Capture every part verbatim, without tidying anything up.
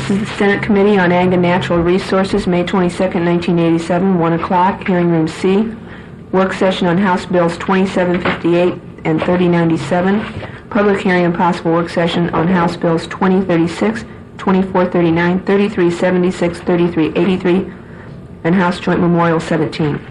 This is the Senate Committee on Ag and Natural Resources, May twenty-second, nineteen eighty-seven, one o'clock, hearing room C. Work session on House Bills twenty-seven fifty-eight and thirty ninety-seven. Public hearing and possible work session on House Bills twenty thirty-six, twenty-four thirty-nine, thirty-three seventy-six, thirty-three eighty-three, and House Joint Memorial seventeen.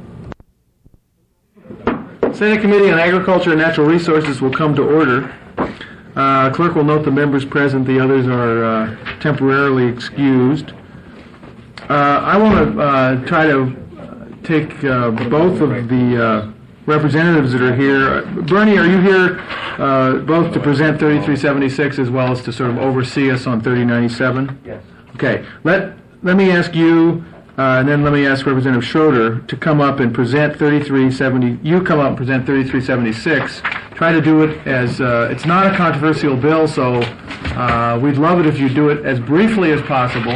Senate Committee on Agriculture and Natural Resources will come to order. Uh, clerk will note the members present. The others are uh, temporarily excused. Uh, I want to uh, try to take uh, both of the uh, representatives that are here. Bernie, are you here uh, both to present thirty-three seventy-six as well as to sort of oversee us on thirty ninety-seven? Yes. Okay. Let let me ask you, uh, and then let me ask Representative Schroeder to come up and present thirty-three seventy. You come up and present thirty-three seventy-six. Try to do it as uh, it's not a controversial bill, so uh, we'd love it if you do it as briefly as possible.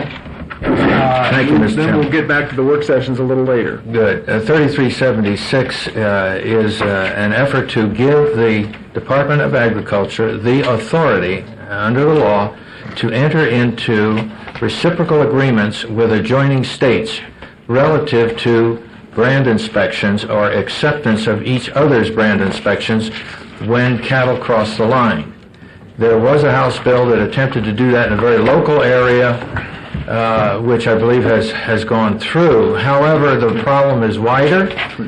Uh, Thank you, Mister Then Chairman. we'll get back to the work sessions a little later. Good. Uh, thirty-three seventy-six uh, is uh, an effort to give the Department of Agriculture the authority uh, under the law to enter into reciprocal agreements with adjoining states relative to brand inspections or acceptance of each other's brand inspections when cattle cross the line. There was a House bill that attempted to do that in a very local area, uh, which I believe has, has gone through. However, the problem is wider,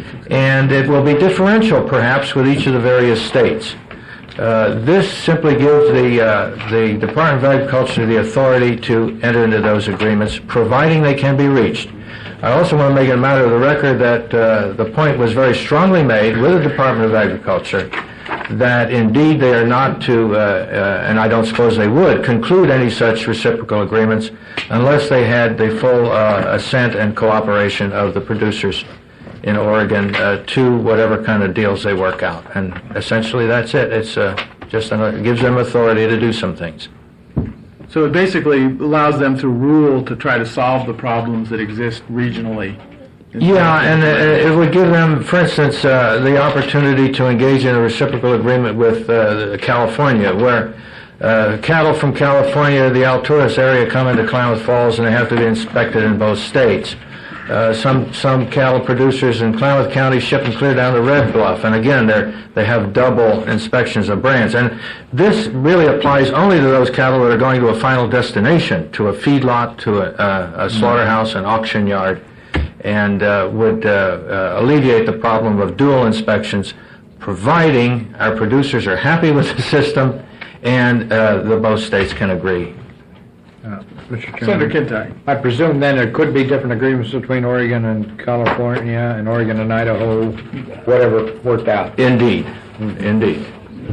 and it will be differential perhaps with each of the various states. Uh, this simply gives the, uh, the Department of Agriculture the authority to enter into those agreements, providing they can be reached. I also want to make it a matter of the record that uh, the point was very strongly made with the Department of Agriculture that indeed they are not to, uh, uh, and I don't suppose they would, conclude any such reciprocal agreements unless they had the full uh, assent and cooperation of the producers in Oregon uh, to whatever kind of deals they work out. And essentially that's it. It's uh, just an, it gives them authority to do some things. So it basically allows them to rule to try to solve the problems that exist regionally. Yeah, and uh, it would give them, for instance, uh, the opportunity to engage in a reciprocal agreement with uh, California, where uh, cattle from California, the Alturas area, come into Klamath Falls and they have to be inspected in both states. Uh, some some cattle producers in Klamath County ship them clear down to Red Bluff, and again, they they have double inspections of brands. And this really applies only to those cattle that are going to a final destination, to a feedlot, to a, a, a slaughterhouse, an auction yard, and uh, would uh, uh, alleviate the problem of dual inspections, providing our producers are happy with the system and uh, the both states can agree. Uh, Mister Senator Chairman, Kintyre. I presume then there could be different agreements between Oregon and California and Oregon and Idaho, whatever worked out. Indeed, indeed.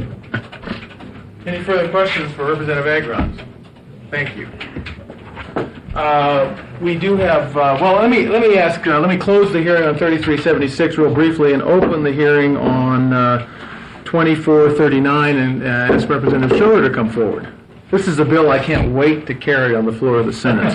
Any further questions for Representative Agrons? Thank you. Uh, we do have. Uh, well, let me let me ask. Uh, let me close the hearing on thirty-three seventy-six real briefly and open the hearing on uh, twenty-four thirty-nine and uh, ask Representative Schroeder to come forward. This is a bill I can't wait to carry on the floor of the Senate.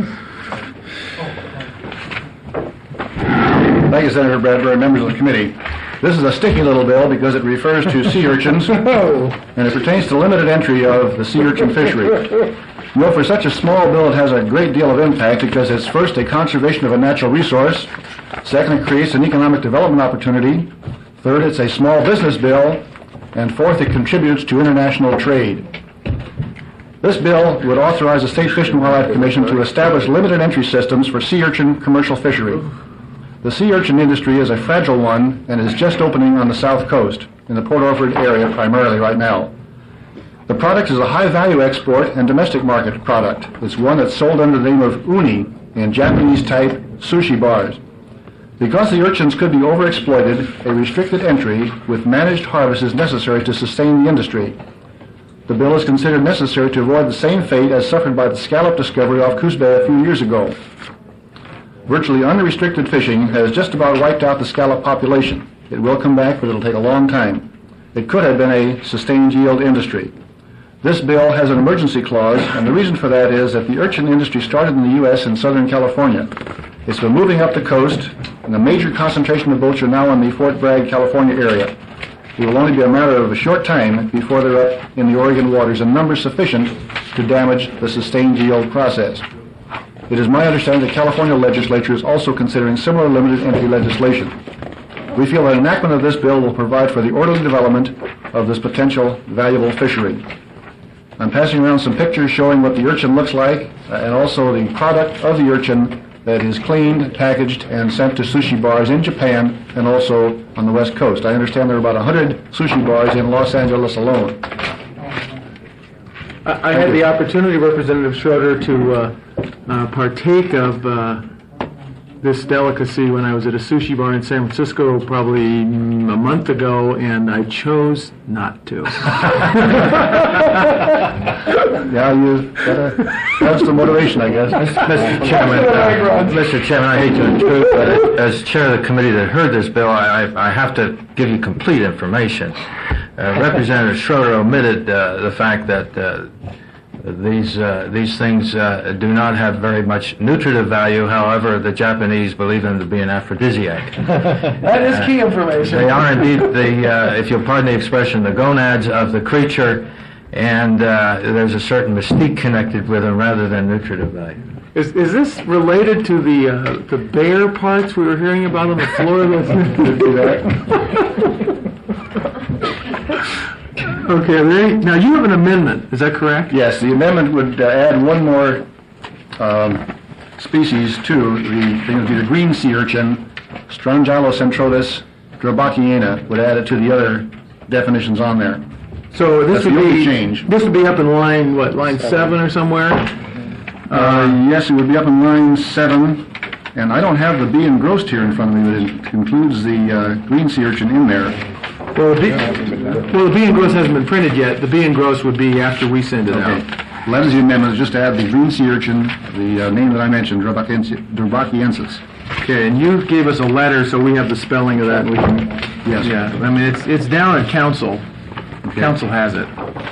Thank you, Senator Bradbury, members of the committee. This is a sticky little bill because it refers to sea urchins, and it pertains to limited entry of the sea urchin fishery. You know, for such a small bill, it has a great deal of impact because it's first a conservation of a natural resource, second, it creates an economic development opportunity, third, it's a small business bill, and fourth, it contributes to international trade. This bill would authorize the State Fish and Wildlife Commission to establish limited entry systems for sea urchin commercial fishery. The sea urchin industry is a fragile one and is just opening on the south coast, in the Port Orford area primarily right now. The product is a high-value export and domestic market product. It's one that's sold under the name of uni in Japanese-type sushi bars. Because the urchins could be overexploited, a restricted entry with managed harvest is necessary to sustain the industry. The bill is considered necessary to avoid the same fate as suffered by the scallop discovery off Coos Bay a few years ago. Virtually unrestricted fishing has just about wiped out the scallop population. It will come back, but it'll take a long time. It could have been a sustained yield industry. This bill has an emergency clause, and the reason for that is that the urchin industry started in the U S in Southern California. It's been moving up the coast, and a major concentration of boats are now in the Fort Bragg, California area. It will only be a matter of a short time before they're up in the Oregon waters in numbers sufficient to damage the sustained yield process. It is my understanding the California legislature is also considering similar limited entry legislation. We feel that enactment of this bill will provide for the orderly development of this potential valuable fishery. I'm passing around some pictures showing what the urchin looks like, uh, and also the product of the urchin that is cleaned, packaged, and sent to sushi bars in Japan and also on the West Coast. I understand there are about one hundred sushi bars in Los Angeles alone. I I had the opportunity, Representative Schroeder, to uh, uh, partake of uh, this delicacy when I was at a sushi bar in San Francisco probably mm, a month ago, and I chose not to. Yeah, you gotta have some motivation, I guess. Mister Chairman, uh, Mister Chairman, I hate to intrude, but as chair of the committee that heard this bill, I, I I have to give you complete information. Uh, Representative Schroeder omitted uh, the fact that uh, these uh, these things uh, do not have very much nutritive value. However, the Japanese believe them to be an aphrodisiac. That is key information. They are indeed the, uh, if you'll pardon the expression, the gonads of the creature, and uh, there's a certain mystique connected with them rather than nutritive value. Is, is this related to the uh, the bear parts we were hearing about on the floor of the... Okay, Larry, now you have an amendment, is that correct? Yes, the amendment would uh, add one more um, species to the, thing would be the green sea urchin, Strongylocentrotus drabachiana, would add it to the other definitions on there. So this That's would the only be change. This would be up in line, what, line seven or somewhere? Uh, yes, it would be up in line seven, and I don't have the bee engrossed here in front of me, but it includes the uh, green sea urchin in there. Well, the bee, well, the bee engross hasn't been printed yet. The bee engross would be after we send it Okay. out. Well, that is the amendment, is just to add the green sea urchin, the uh, name that I mentioned, Drabachiensis. Drabachiensis. Okay, and you gave us a letter, so we have the spelling of that, and we can... Yes. Yeah, I mean, it's it's down at council. Okay. Council has it.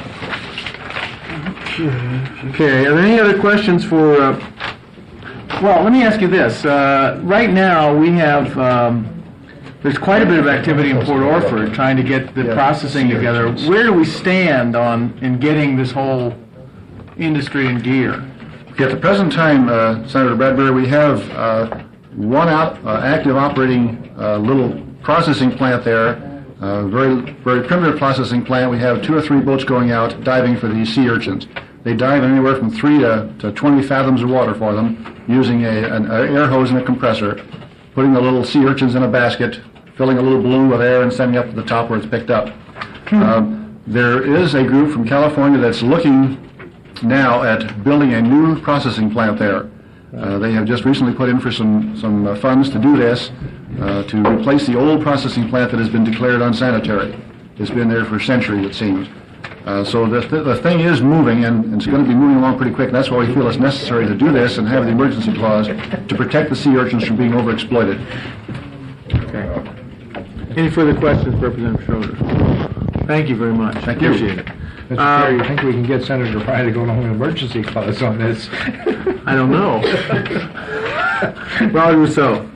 Okay, are there any other questions for... Uh, well, let me ask you this. Uh, right now, we have... Um, There's quite a bit of activity in Port Orford trying to get the Yeah. processing together. Where do we stand on in getting this whole industry in gear? At the present time, uh, Senator Bradbury, we have uh, one out, uh, active operating uh, little processing plant there, uh, very very primitive processing plant. We have two or three boats going out diving for these sea urchins. They dive in anywhere from three to, to twenty fathoms of water for them, using a, an air hose and a compressor, putting the little sea urchins in a basket, filling a little balloon with air and sending up to the top where it's picked up. Um, there is a group from California that's looking now at building a new processing plant there. Uh, they have just recently put in for some, some uh, funds to do this, uh, to replace the old processing plant that has been declared unsanitary. It's been there for centuries, it seems. Uh, so the, th- the thing is moving, and, and it's going to be moving along pretty quick, and that's why we feel it's necessary to do this and have the emergency clause to protect the sea urchins from being overexploited. Okay. Any further questions, Representative Schroeder? Thank you very much. Thank you. Appreciate it. Mister Chair, you think we can get Senator Ryan to go along with an emergency clause on this? I don't know. Raleigh Rousseau.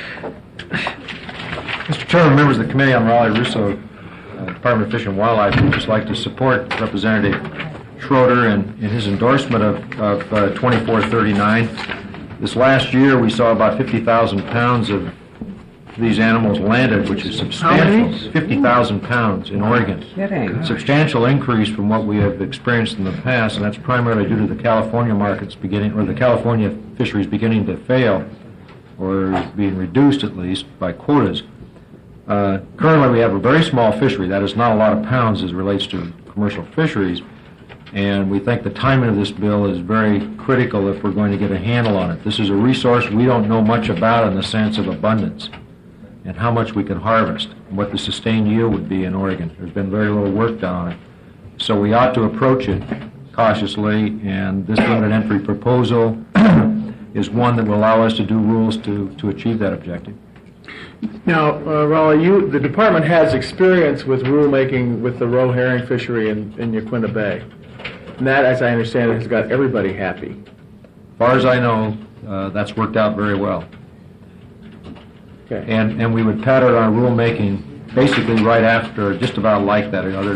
Mister Chairman, members of the Committee on Raleigh Russo, uh, Department of Fish and Wildlife, would just like to support Representative Schroeder in, in his endorsement of, of uh, twenty-four thirty-nine. This last year, we saw about fifty thousand pounds of these animals landed, which is substantial. fifty thousand pounds in Oregon. Kidding. Substantial increase from what we have experienced in the past, and that's primarily due to the California markets beginning, or the California fisheries beginning to fail, or being reduced at least by quotas. Uh, currently, we have a very small fishery. That is not a lot of pounds as it relates to commercial fisheries, and we think the timing of this bill is very critical if we're going to get a handle on it. This is a resource we don't know much about in the sense of abundance and how much we can harvest and what the sustained yield would be in Oregon. There's been very little work done on it. So we ought to approach it cautiously, and this limited entry proposal is one that will allow us to do rules to, to achieve that objective. Now, uh, Raleigh, you, the department has experience with rulemaking with the roe herring fishery in, in Yaquina Bay. And that, as I understand it, has got everybody happy. As far as I know, uh, that's worked out very well. Okay. And, and we would pattern our rulemaking basically right after, just about like that. You know, there are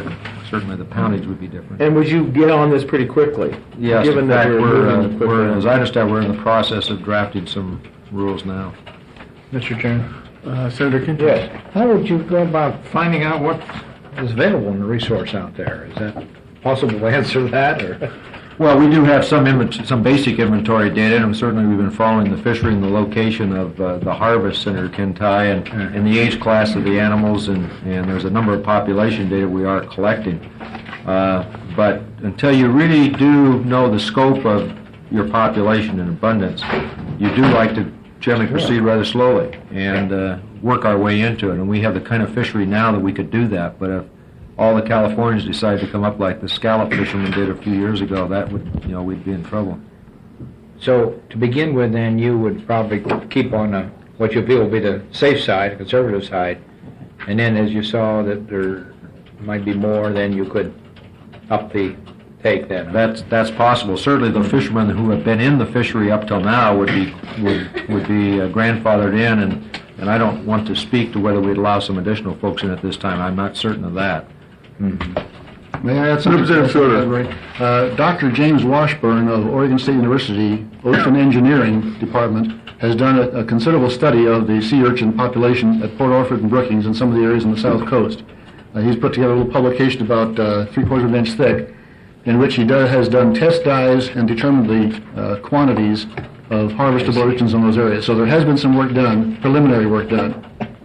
certainly the poundage would be different. And would you get on this pretty quickly? Yes, given in that fact, we're we're, uh, moving quickly we're, on? as I understand, we're in the process of drafting some rules now. Mister Chairman? Uh, Senator Kinch? Yes. How would you go about finding out what is available in the resource out there? Is that possible to answer that, or? Well, we do have some invent- some basic inventory data, and certainly we've been following the fishery and the location of uh, the harvest, Senator Kintai, and, and the age class of the animals, and, and there's a number of population data we are collecting. Uh, but until you really do know the scope of your population and abundance, you do like to generally proceed rather slowly and uh, work our way into it. And we have the kind of fishery now that we could do that, but if all the Californians decide to come up like the scallop fishermen did a few years ago, that would, you know, we'd be in trouble. So, to begin with, then, you would probably keep on uh, what you feel will be the safe side, the conservative side, and then as you saw that there might be more, then you could up the take then. That's that's possible. Certainly, the fishermen who have been in the fishery up till now would be would would be uh, grandfathered in, and and I don't want to speak to whether we'd allow some additional folks in at this time. I'm not certain of that. May I add something? Representative Schroeder. Uh, Doctor James Washburn of Oregon State University Ocean Engineering Department has done a, a considerable study of the sea urchin population at Port Orford and Brookings and some of the areas on the south coast. Uh, he's put together a little publication about uh, three-quarters of an inch thick, in which he does, has done test dives and determined the uh, quantities of harvestable urchins in those areas. So there has been some work done, preliminary work done.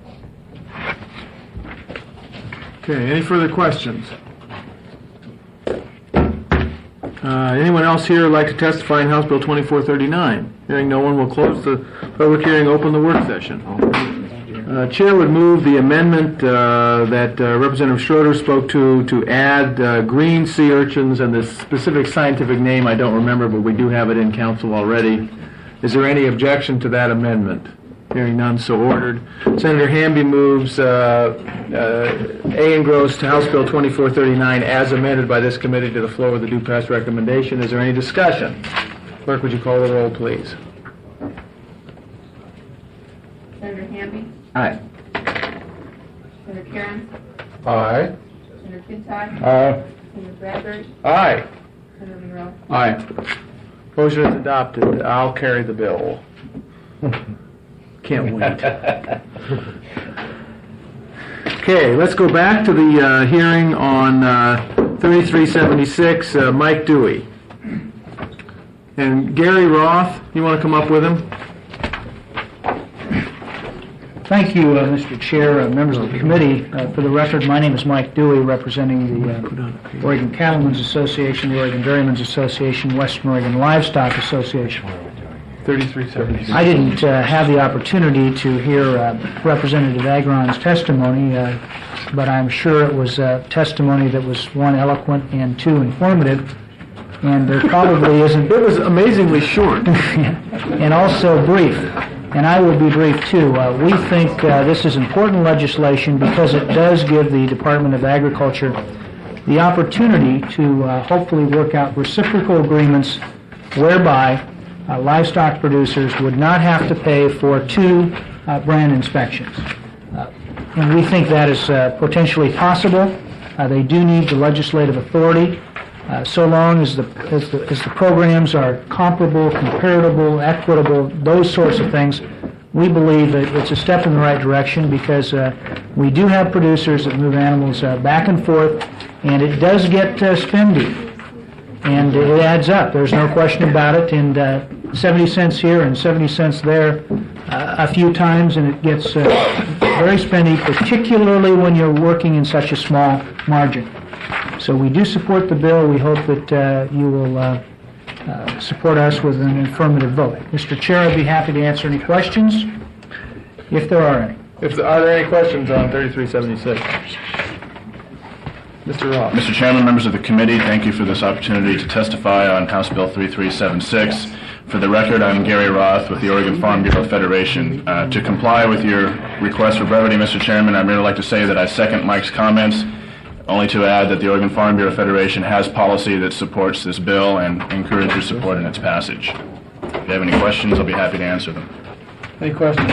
Okay, any further questions? Uh, anyone else here like to testify in House Bill twenty-four thirty-nine? Hearing no one, will close the public hearing, open the work session. Uh, Chair would move the amendment uh, that uh, Representative Schroeder spoke to, to add uh, green sea urchins, and the specific scientific name I don't remember, but we do have it in council already. Is there any objection to that amendment? Hearing none, so ordered. Senator Hamby moves uh, uh, A engrossed to House Bill twenty-four thirty-nine as amended by this committee to the floor with a due pass recommendation. Is there any discussion? Clerk, would you call the roll, please? Senator Hamby? Aye. Senator Karen? Aye. Senator Kintai? Aye. Senator Bradford? Aye. Senator Monroe? Aye. Motion is adopted. I'll carry the bill. Can't wait. Okay, let's go back to the uh, hearing on uh, thirty-three seventy-six, uh, Mike Dewey. And Gary Roth, you want to come up with him? Thank you, uh, Mister Chair, uh, members of the committee. Uh, for the record, my name is Mike Dewey, representing the uh, Oregon Cattlemen's Association, the Oregon Dairymen's Association, Western Oregon Livestock Association. thirty-three seventy-six. I didn't uh, have the opportunity to hear uh, Representative Agron's testimony, uh, but I'm sure it was uh, testimony that was, one, eloquent, and two, informative, and there probably isn't... It was amazingly short. and also brief. And I will be brief, too. Uh, we think uh, this is important legislation because it does give the Department of Agriculture the opportunity to uh, hopefully work out reciprocal agreements whereby uh, livestock producers would not have to pay for two uh, brand inspections. Uh, and we think that is uh, potentially possible. Uh, they do need the legislative authority. Uh, so long as the, as the as the programs are comparable, comparable, equitable, those sorts of things, we believe that it's a step in the right direction because uh, we do have producers that move animals uh, back and forth, and it does get uh, spendy, and it adds up. There's no question about it. And uh, seventy cents here and seventy cents there, uh, a few times, and it gets uh, very spendy, particularly when you're working in such a small margin. So we do support the bill. We hope that uh, you will uh, uh, support us with an affirmative vote. Mister Chair, I'd be happy to answer any questions, if there are any. If there, are there any questions on thirty-three seventy-six? Mister Roth. Mister Chairman, members of the committee, thank you for this opportunity to testify on House Bill thirty-three seventy-six. For the record, I'm Gary Roth with the Oregon Farm Bureau Federation. Uh, to comply with your request for brevity, Mister Chairman, I'd merely like to say that I second Mike's comments, only to add that the Oregon Farm Bureau Federation has policy that supports this bill and encourages your support in its passage. If you have any questions, I'll be happy to answer them. Any questions?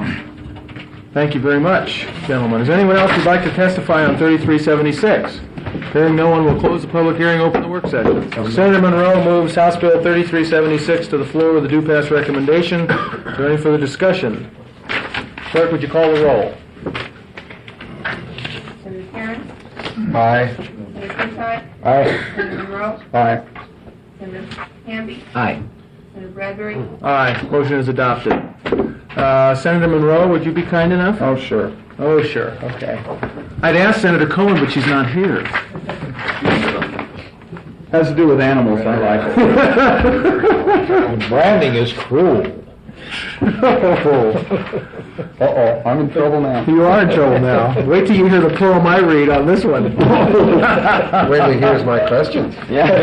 Thank you very much, gentlemen. Is anyone else who'd like to testify on thirty-three seventy-six? Hearing no one, will close the public hearing, open the work session. Senator Monroe moves House Bill thirty-three seventy-six to the floor with a do pass recommendation. Is there any further discussion? Clerk, would you call the roll? Senator Karen, Aye. Senator Kintock, Aye. Senator Monroe, Aye. Senator Hamby, Aye. Senator Bradbury, Aye, motion is adopted. Uh, Senator Monroe, would you be kind enough? Oh, sure. Oh, sure, okay. I'd ask Senator Cohen, but she's not here. Has to do with animals, I like it. Branding is cruel. Uh-oh, I'm in trouble now. You are in trouble now. Wait till you hear the poem I read on this one. Wait till he hears my questions.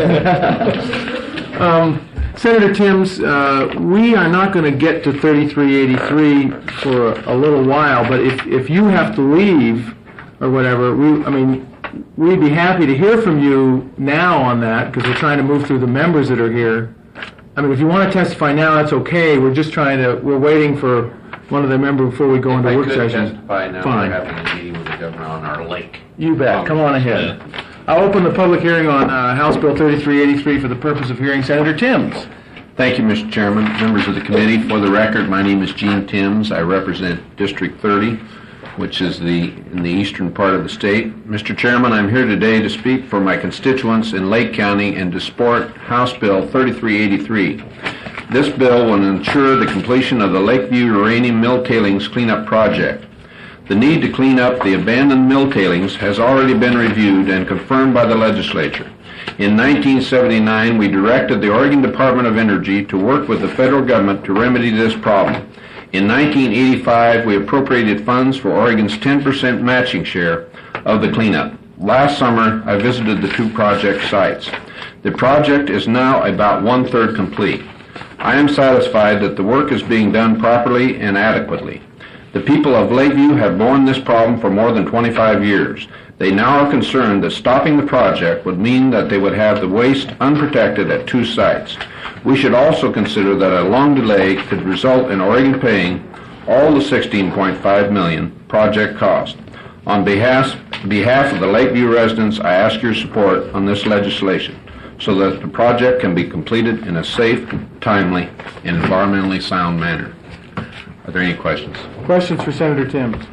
Um, Senator Timms, uh, we are not going to get to thirty-three eighty-three for a, a little while, but if, if you have to leave or whatever, we, I mean, we'd be happy to hear from you now on that because we're trying to move through the members that are here. I mean, if you want to testify now, that's okay. We're just trying to, we're waiting for one of the members before we go into work session. testify now, Fine. we're having a meeting with the governor on our lake. You bet. Come on ahead. I'll open the public hearing on uh, House Bill thirty-three eighty-three for the purpose of hearing Senator Timms. Thank you, Mister Chairman, members of the committee. For the record, my name is Gene Timms. I represent District thirty, which is the in the eastern part of the state. Mister Chairman, I'm here today to speak for my constituents in Lake County and to support House Bill thirty-three eighty-three. This bill will ensure the completion of the Lakeview Uranium Mill Tailings Cleanup Project. The need to clean up the abandoned mill tailings has already been reviewed and confirmed by the legislature. In nineteen seventy-nine, we directed the Oregon Department of Energy to work with the federal government to remedy this problem. In nineteen eighty-five, we appropriated funds for Oregon's ten percent matching share of the cleanup. Last summer, I visited the two project sites. The project is now about one-third complete. I am satisfied that the work is being done properly and adequately. The people of Lakeview have borne this problem for more than twenty-five years. They now are concerned that stopping the project would mean that they would have the waste unprotected at two sites. We should also consider that a long delay could result in Oregon paying all the sixteen point five million dollars project cost. On behalf, behalf of the Lakeview residents, I ask your support on this legislation so that the project can be completed in a safe, timely, and environmentally sound manner. Are there any questions? Questions for Senator Timms?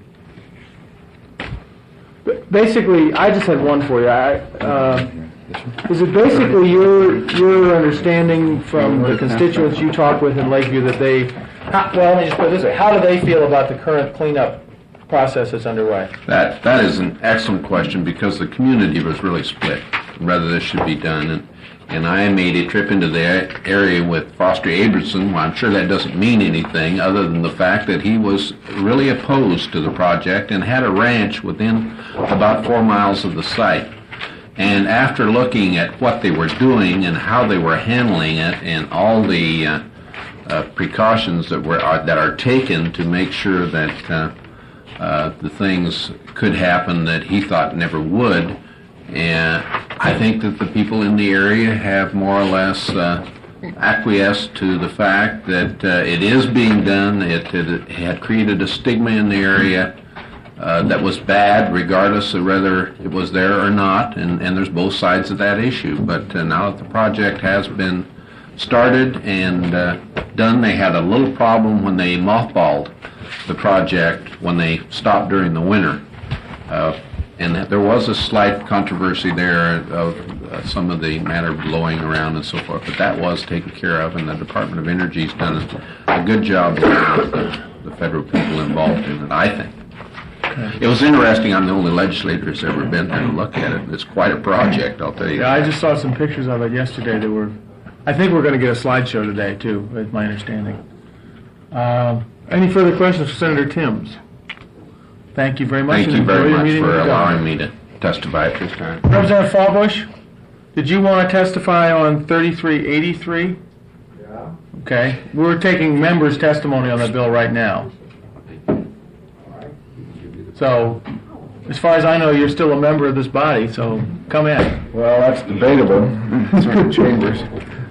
B- Basically, I just had one for you. I, uh, is it basically your your understanding from the constituents you talk with in Lakeview that they, how, well, let me just put it this way, how do they feel about the current cleanup process that's underway? That that is an excellent question because the community was really split whether this should be done. And, and I made a trip into the area with Foster Abramson. Well, I'm sure that doesn't mean anything other than the fact that he was really opposed to the project and had a ranch within about four miles of the site. And after looking at what they were doing and how they were handling it and all the uh, uh, precautions that were are, that are taken to make sure that uh, uh, the things could happen that he thought never would, and I think that the people in the area have more or less uh, acquiesced to the fact that uh, it is being done. It, it had created a stigma in the area uh, that was bad, regardless of whether it was there or not, and, and there's both sides of that issue. But uh, now that the project has been started and uh, done, they had a little problem when they mothballed the project when they stopped during the winter. Uh, And there was a slight controversy there of uh, some of the matter blowing around and so forth, but that was taken care of, and the Department of Energy's done a good job with the, the federal people involved in it, I think. It was interesting. I'm the only legislator that's ever been there to look at it. It's quite a project, I'll tell you. Yeah, I just saw some pictures of it yesterday that were, I think we're going to get a slideshow today, too, is my understanding. Uh, any further questions for Senator Timms? Thank you very much. Thank you and enjoy very your much meeting for with the allowing governor. me to testify at this time. Representative Fallbush, did you want to testify on thirty-three eighty-three? Yeah. Okay. We're taking members' testimony on that bill right now. So, as far as I know, you're still a member of this body, so come in. Well, that's debatable. Certain chambers.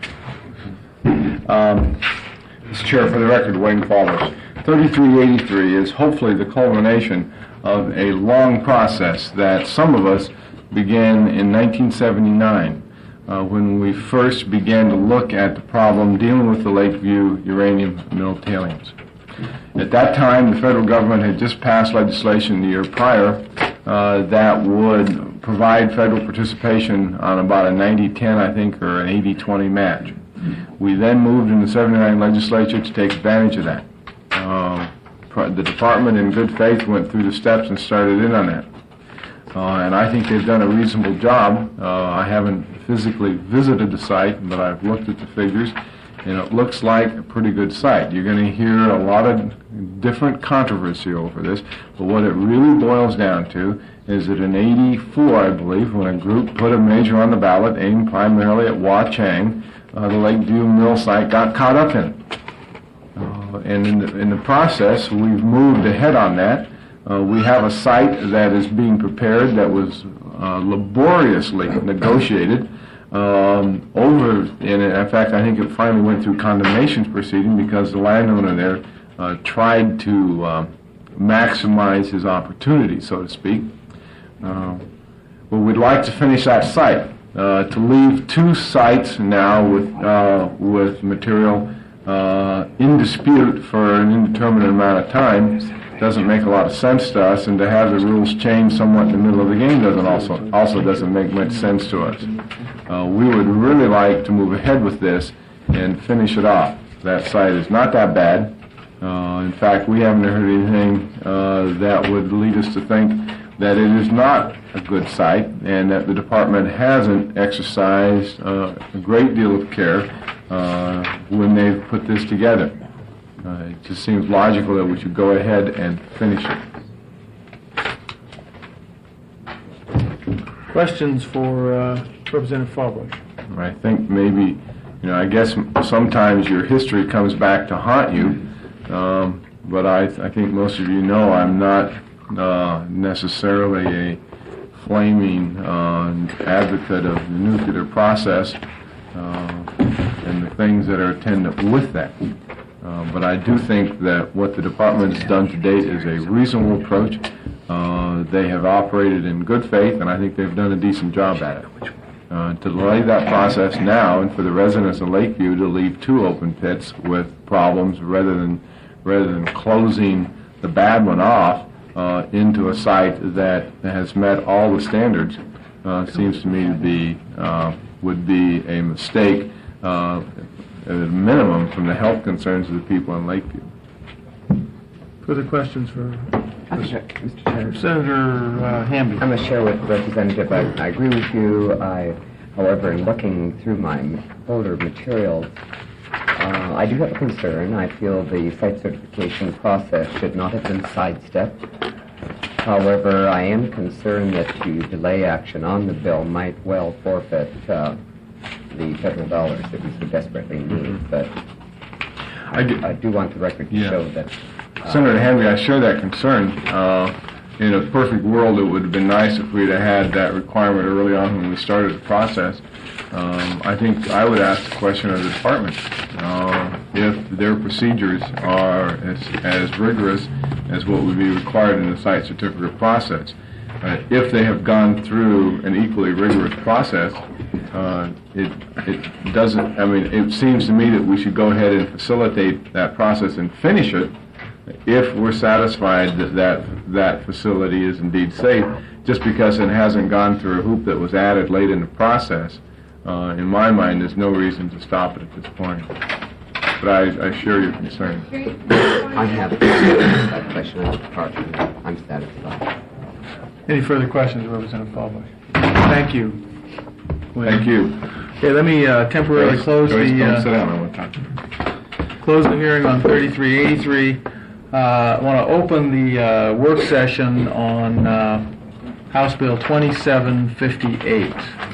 Um, Mister Chair, for the record, Wayne Fallbush. thirty-three eighty-three is hopefully the culmination of a long process that some of us began in nineteen seventy-nine, uh, when we first began to look at the problem dealing with the Lakeview uranium mill tailings. At that time, the federal government had just passed legislation the year prior uh, that would provide federal participation on about a ninety ten, I think, or an eighty twenty match. We then moved in the seventy-nine legislature to take advantage of that. Uh, the department, in good faith, went through the steps and started in on that. Uh, and I think they've done a reasonable job. Uh, I haven't physically visited the site, but I've looked at the figures, and it looks like a pretty good site. You're going to hear a lot of different controversy over this, but what it really boils down to is that in eighty-four, I believe, when a group put a measure on the ballot aimed primarily at Wah Chang, uh, the Lakeview mill site got caught up in it. Uh, and in the, in the process, we've moved ahead on that. Uh, we have a site that is being prepared that was uh, laboriously negotiated um, over, and in fact, I think it finally went through condemnation proceeding because the landowner there uh, tried to uh, maximize his opportunity, so to speak. Uh, well, we'd like to finish that site. Uh, to leave two sites now with uh, with material uh, in dispute for an indeterminate amount of time doesn't make a lot of sense to us, and to have the rules change somewhat in the middle of the game doesn't also also doesn't make much sense to us. Uh, we would really like to move ahead with this and finish it off. That site is not that bad. Uh, in fact, we haven't heard anything uh, that would lead us to think that it is not a good site, and that the department hasn't exercised uh, a great deal of care uh, when they've put this together. Uh, it just seems logical that we should go ahead and finish it. Questions for uh, Representative Fallbush? I think maybe, you know, I guess sometimes your history comes back to haunt you, um, but I, th- I think most of you know I'm not uh, necessarily a flaming uh, advocate of the nuclear process uh, and the things that are attendant with that. Uh, but I do think that what the department has done to date is a reasonable approach. Uh, they have operated in good faith, and I think they've done a decent job at it. Uh, to delay that process now, and for the residents of Lakeview to leave two open pits with problems rather than rather than closing the bad one off uh, into a site that has met all the standards, uh, seems to me to be uh, would be a mistake. Uh, at a minimum, from the health concerns of the people in Lakeview. Further questions for Mister Chair. Senator uh, Hamby? I'm a share with Representative. I, I agree with you. I, however, in looking through my folder of materials, uh, I do have a concern. I feel the site certification process should not have been sidestepped. However, I am concerned that to delay action on the bill might well forfeit uh, the federal dollars that we so desperately need, but I, I, do, I do want the record to yeah. show that... Uh, Senator Henry, I share that concern. Uh, in a perfect world, it would have been nice if we'd have had that requirement early on when we started the process. Um, I think I would ask the question of the department uh, if their procedures are as, as rigorous as what would be required in the site certificate process. Uh, if they have gone through an equally rigorous process, uh, it it doesn't. I mean, it seems to me that we should go ahead and facilitate that process and finish it if we're satisfied that that, that facility is indeed safe. Just because it hasn't gone through a hoop that was added late in the process, uh, in my mind, there's no reason to stop it at this point. But I, I share your concern. I have that question of the department. I'm satisfied. Any further questions, Representative Fallbush? Thank you. Thank you. Okay, let me uh, temporarily Joyce, close Joyce, the uh, sit down. I want to talk. Close the hearing on thirty-three eighty-three. Uh, I want to open the uh, work session on uh, House Bill twenty-seven fifty-eight.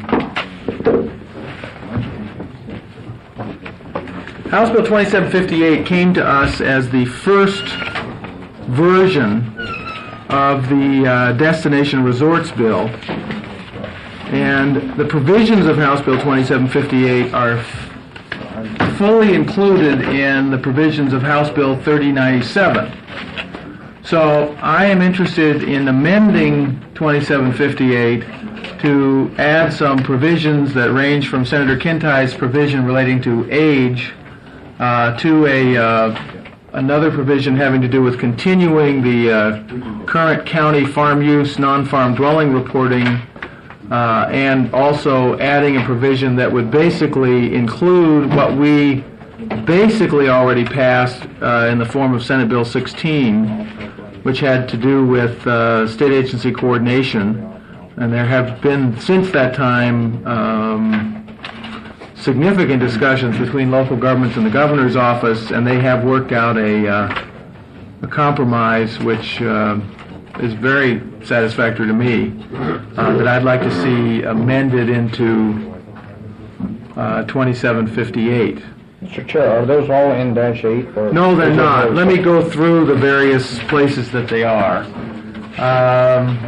House Bill twenty-seven fifty-eight came to us as the first version of the uh, Destination Resorts Bill, and the provisions of House Bill twenty-seven fifty-eight are f- fully included in the provisions of House Bill thirty ninety-seven. So I am interested in amending twenty-seven fifty-eight to add some provisions that range from Senator Kinty's provision relating to age uh, to a uh, another provision having to do with continuing the uh, current county farm use, non-farm dwelling reporting, uh, and also adding a provision that would basically include what we basically already passed uh, in the form of Senate Bill sixteen, which had to do with uh, state agency coordination. And there have been, since that time, um, significant discussions between local governments and the governor's office, and they have worked out a, uh, a compromise which uh, is very satisfactory to me, uh, that I'd like to see amended into uh, twenty-seven fifty-eight. Mister Chair, are those all in dash eight? Or No, they're not. Let me go through the various places that they are. Um,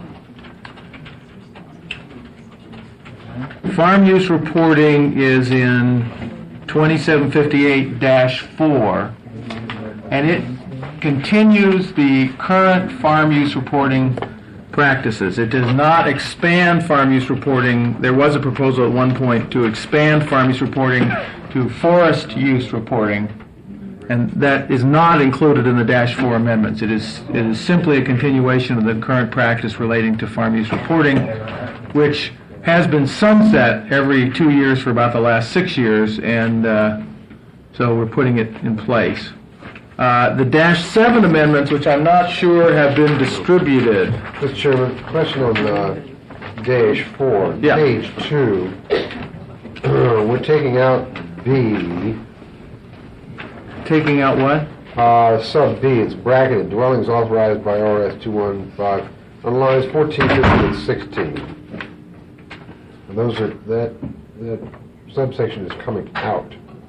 Farm use reporting is in twenty-seven fifty-eight dash four, and it continues the current farm use reporting practices. It does not expand farm use reporting. There was a proposal at one point to expand farm use reporting to forest use reporting, and that is not included in the dash four amendments. It is, it is simply a continuation of the current practice relating to farm use reporting, which has been sunset every two years for about the last six years, and uh, so we're putting it in place. Uh, the dash seven amendments, which I'm not sure have been distributed. Mister Chairman, question on uh, dash four, Yeah. page two. We're taking out B, Taking out what? uh, sub B. It's bracketed. Dwellings authorized by R S two fifteen on lines fourteen, fifteen, and sixteen. And those are that that subsection is coming out.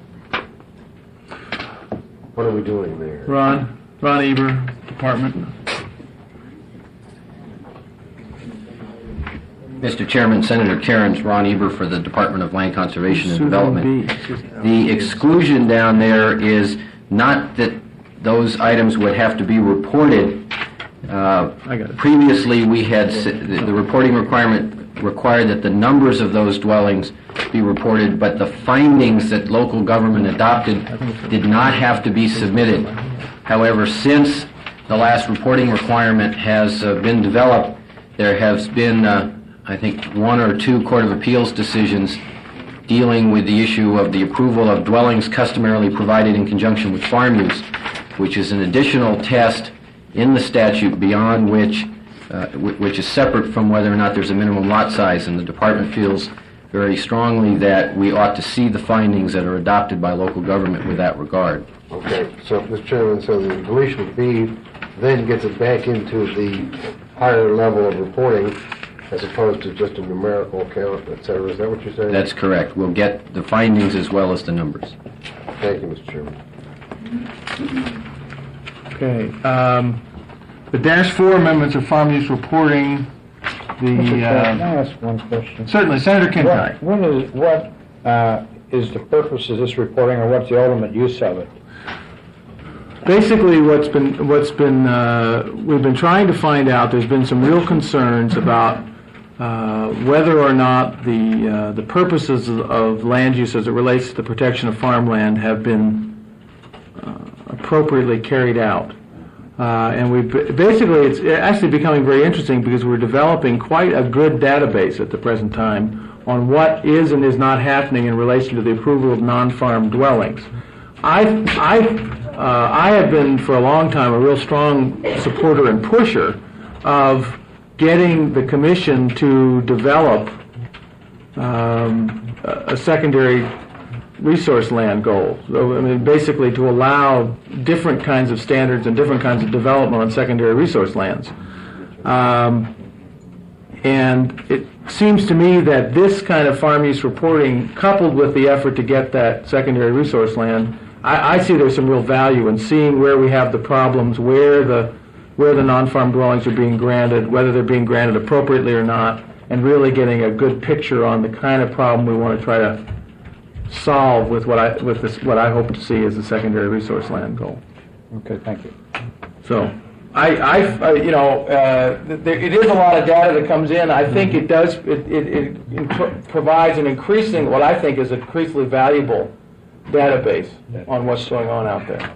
What are we doing there? Ron, Ron Eber, Department. Mister Chairman, Senator Cairns, Ron Eber for the Department of Land Conservation and Development. The exclusion down there is not that those items would have to be reported. Uh, I got it. Previously, we had, s- the the reporting requirement required that the numbers of those dwellings be reported, but the findings that local government adopted did not have to be submitted. However, since the last reporting requirement has uh, been developed, there has been, uh, I think, one or two Court of Appeals decisions dealing with the issue of the approval of dwellings customarily provided in conjunction with farm use, which is an additional test in the statute beyond which Uh, which is separate from whether or not there's a minimum lot size, and the department feels very strongly that we ought to see the findings that are adopted by local government with that regard. Okay, so, Mister Chairman, so the deletion of B then gets it back into the higher level of reporting as opposed to just a numerical count, et cetera. Is that what you're saying? That's correct. We'll get the findings as well as the numbers. Thank you, Mister Chairman. Okay. Um, the dash four amendments of farm use reporting. Mister The Chair, can uh, I ask one question? certainly, Senator Kintyre. What, what is what uh, is the purpose of this reporting, or what's the ultimate use of it? Basically, what's been what's been uh, we've been trying to find out. There's been some real concerns about uh, whether or not the uh, the purposes of, of land use as it relates to the protection of farmland have been uh, appropriately carried out. Uh, and we basically it's actually becoming very interesting because we're developing quite a good database at the present time on what is and is not happening in relation to the approval of non-farm dwellings. I I uh, I have been for a long time a real strong supporter and pusher of getting the commission to develop um, a, a secondary resource land goal. So, I mean, basically to allow different kinds of standards and different kinds of development on secondary resource lands. Um, and it seems to me that this kind of farm use reporting, coupled with the effort to get that secondary resource land, I, I see there's some real value in seeing where we have the problems, where the where the non-farm dwellings are being granted, whether they're being granted appropriately or not, and really getting a good picture on the kind of problem we want to try to solve with what I with this what I hope to see as the secondary resource land goal. Okay, thank you. So, I, I, uh, you know, uh, th- there, it is a lot of data that comes in. I think it does, it, it, it imp- provides an increasing, what I think is an increasingly valuable database on what's going on out there.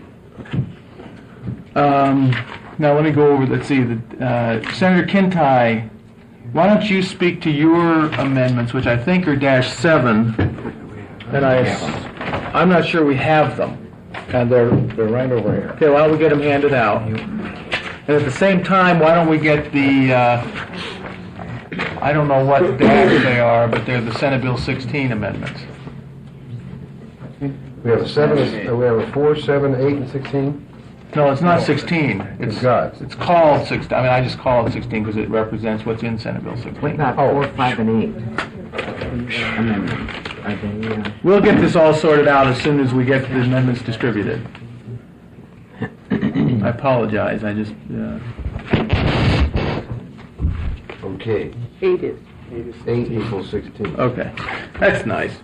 Um, now let me go over, let's see, the, uh, Senator Kintai, why don't you speak to your amendments, which I think are dash seven, and I, I'm not sure we have them. And they're, they're right over here. Okay, why don't we get them handed out? And at the same time, why don't we get the, uh, I don't know what dash they are, but they're the Senate Bill sixteen amendments. We have a seven, uh, we have a four, seven, eight, and sixteen? No, it's not sixteen. It's, got. it's called sixteen. I mean, I just call it sixteen because it represents what's in Senate Bill sixteen. What about four, five, and eight? Amendments. Are they, uh, We'll get this all sorted out as soon as we get the amendments distributed. I apologize, I just, uh, Okay. Eight is. Eight equals sixteen. okay. That's nice.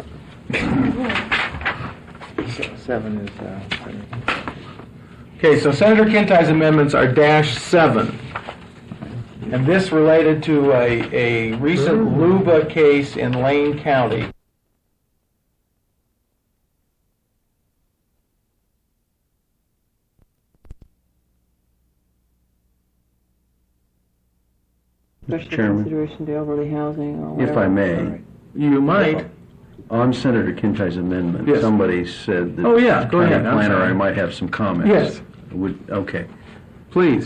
Seven is, uh, seven. Okay, so Senator Kintai's amendments are dash seven. And this related to a, a recent Luba case in Lane County. Special Chairman. consideration to elderly housing or whatever. If I may, You might. on Senator Kintai's amendment, Yes. somebody said that... Oh, yeah, go ahead, County I'm planner, sorry. I might have some comments. Yes. Would, okay. Please.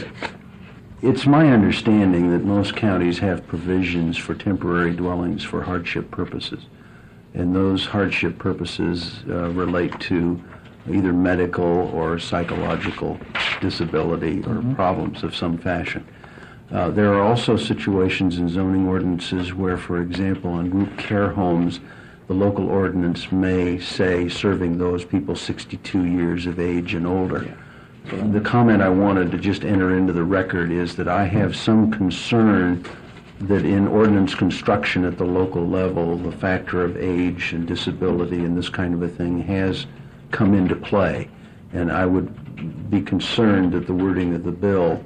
It's my understanding that most counties have provisions for temporary dwellings for hardship purposes. And those hardship purposes uh, relate to either medical or psychological disability or problems of some fashion. Uh, there are also situations in zoning ordinances where, for example, in group care homes, the local ordinance may say serving those people sixty-two years of age and older. The comment I wanted to just enter into the record is that I have some concern that in ordinance construction at the local level, the factor of age and disability and this kind of a thing has come into play. And I would be concerned that the wording of the bill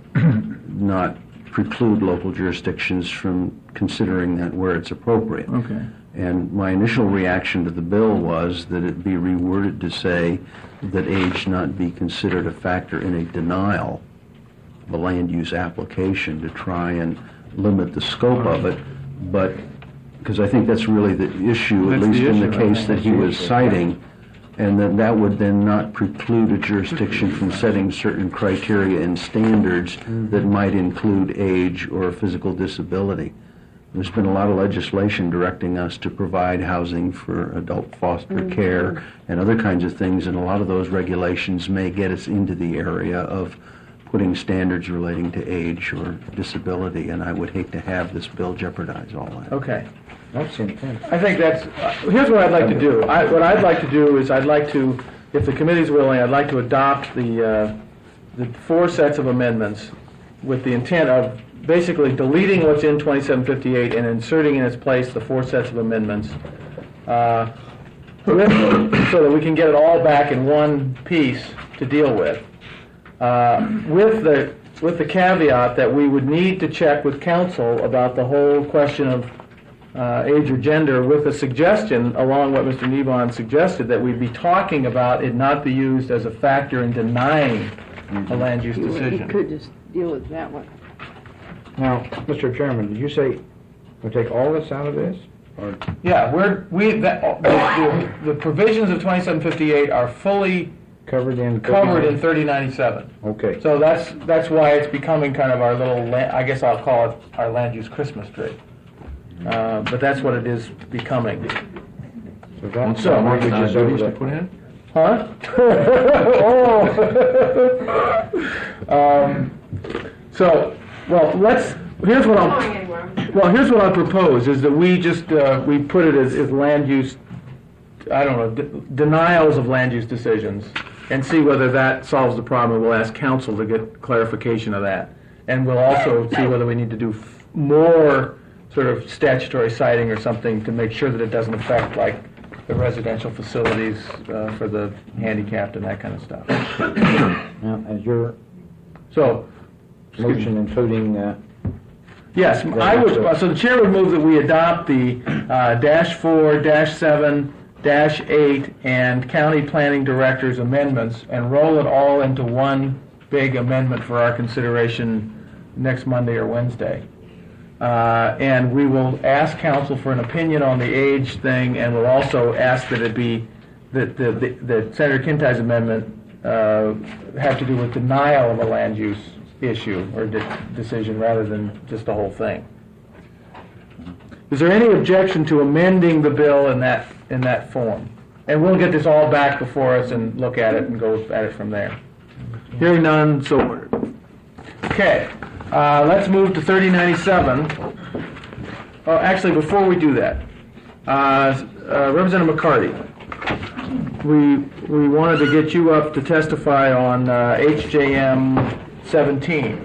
not preclude local jurisdictions from considering that where it's appropriate. Okay. And my initial reaction to the bill was that it be reworded to say that age not be considered a factor in a denial of a land use application to try and limit the scope of it, but because I think that's really the issue, at That's the least in the issue, I case think. that he was citing, and that that would then not preclude a jurisdiction from setting certain criteria and standards that might include age or physical disability. There's been a lot of legislation directing us to provide housing for adult foster care and other kinds of things, and a lot of those regulations may get us into the area of putting standards relating to age or disability, and I would hate to have this bill jeopardize all that. Okay. That's the intent. I think that's, uh, here's what I'd like to do. I, what I'd like to do is I'd like to, if the committee's willing, I'd like to adopt the, uh, the four sets of amendments with the intent of basically deleting what's in twenty-seven fifty-eight and inserting in its place the four sets of amendments, uh, with, so that we can get it all back in one piece to deal with. Uh, with the with the caveat that we would need to check with council about the whole question of uh, age or gender, with a suggestion along what Mister Nebon suggested, that we'd be talking about it not be used as a factor in denying a land use You decision. could just deal with that one. Now, Mister Chairman, did you say we'll take all this out of this? Or Yeah, we're we that, the, the, the provisions of twenty-seven fifty-eight are fully covered in? covered in thirty ninety-seven. Okay. So that's that's why it's becoming kind of our little, la- I guess I'll call it our land use Christmas tree. Uh, but that's what it is becoming. So that's So- the language is over to the- put in? Huh? oh. um, so, well, let's. Here's what Going I'll. anywhere. Well, here's what I'll propose: is that we just uh, we put it as, as land use. I don't know, de- denials of land use decisions, and see whether that solves the problem. We'll ask council to get clarification of that, and we'll also see whether we need to do f- more sort of statutory citing or something to make sure that it doesn't affect like the residential facilities uh, for the handicapped and that kind of stuff. Now, as you're So, Motion including, uh, yes, I would, uh, so the chair would move that we adopt the uh, dash four, dash seven, dash eight, and county planning director's amendments and roll it all into one big amendment for our consideration next Monday or Wednesday. Uh, and we will ask council for an opinion on the age thing, and we'll also ask that it be, that the, the, that Senator Kintai's amendment uh, have to do with denial of a land use issue or de- decision rather than just the whole thing. Is there any objection to amending the bill in that, in that form? And we'll get this all back before us and look at it and go at it from there. Hearing none, so ordered. Okay, uh, let's move to thirty ninety-seven. Oh, actually, before we do that, uh, uh, Representative McCarty, we we wanted to get you up to testify on uh, H J M seventeen.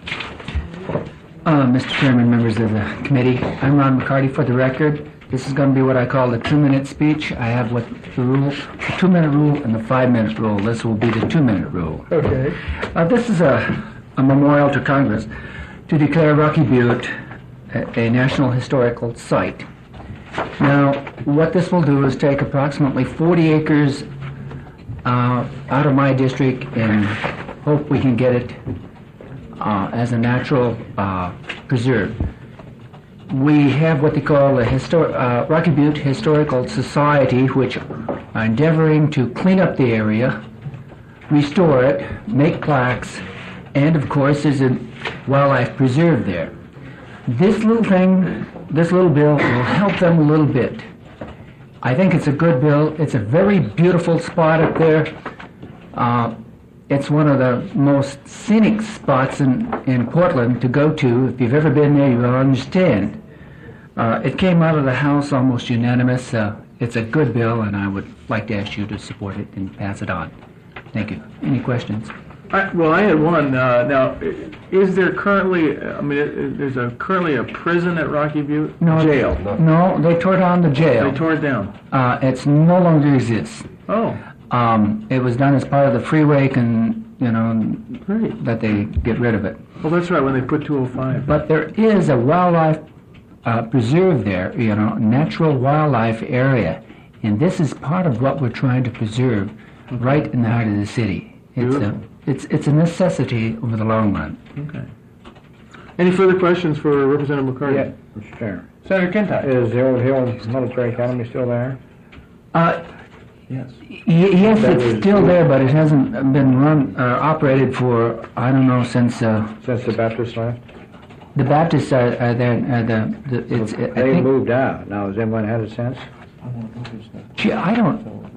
Uh, Mister Chairman, members of the committee, I'm Ron McCarty. For the record, this is going to be what I call the two-minute speech. I have what the rule, the two-minute rule and the five-minute rule. This will be the two-minute rule. Okay. Uh, this is a, a memorial to Congress to declare Rocky Butte a, a national historical site. Now, what this will do is take approximately forty acres uh, out of my district and hope we can get it uh, as a natural uh, preserve. We have what they call the Histor- uh, Rocky Butte Historical Society, which are endeavoring to clean up the area, restore it, make plaques, and of course there's a wildlife preserve there. This little thing, this little bill will help them a little bit. I think it's a good bill. It's a very beautiful spot up there. Uh, it's one of the most scenic spots in, in Portland to go to. If you've ever been there, you'll understand. Uh, it came out of the House almost unanimous. Uh, it's a good bill, and I would like to ask you to support it and pass it on. Thank you. Any questions? I, well, I had one. Uh, now, is there currently, I mean, is there's a, currently a prison at Rocky Butte? No. Jail? No, they tore down the jail. They tore it down? Uh, it's no longer exists. Oh. Um, it was done as part of the freeway, and you know, Great. that they get rid of it. Well, that's right, when they put two oh five. But there is a wildlife uh, preserve there, you know, natural wildlife area, and this is part of what we're trying to preserve, okay, right in the heart of the city. It's a, it's it's a necessity over the long run. Okay. Any further questions for Representative McCarty? Yeah, Mister Chairman. Senator Kintai. Is the Old Hill Military Academy still there? Uh, yes. Y- yes, That it's was- still there, but it hasn't been run uh, operated for I don't know since uh, Since the Baptist left? the Baptists are, are there. Uh, the, the it's I They think. moved out. Now, has anyone had a sense? Gee, I don't.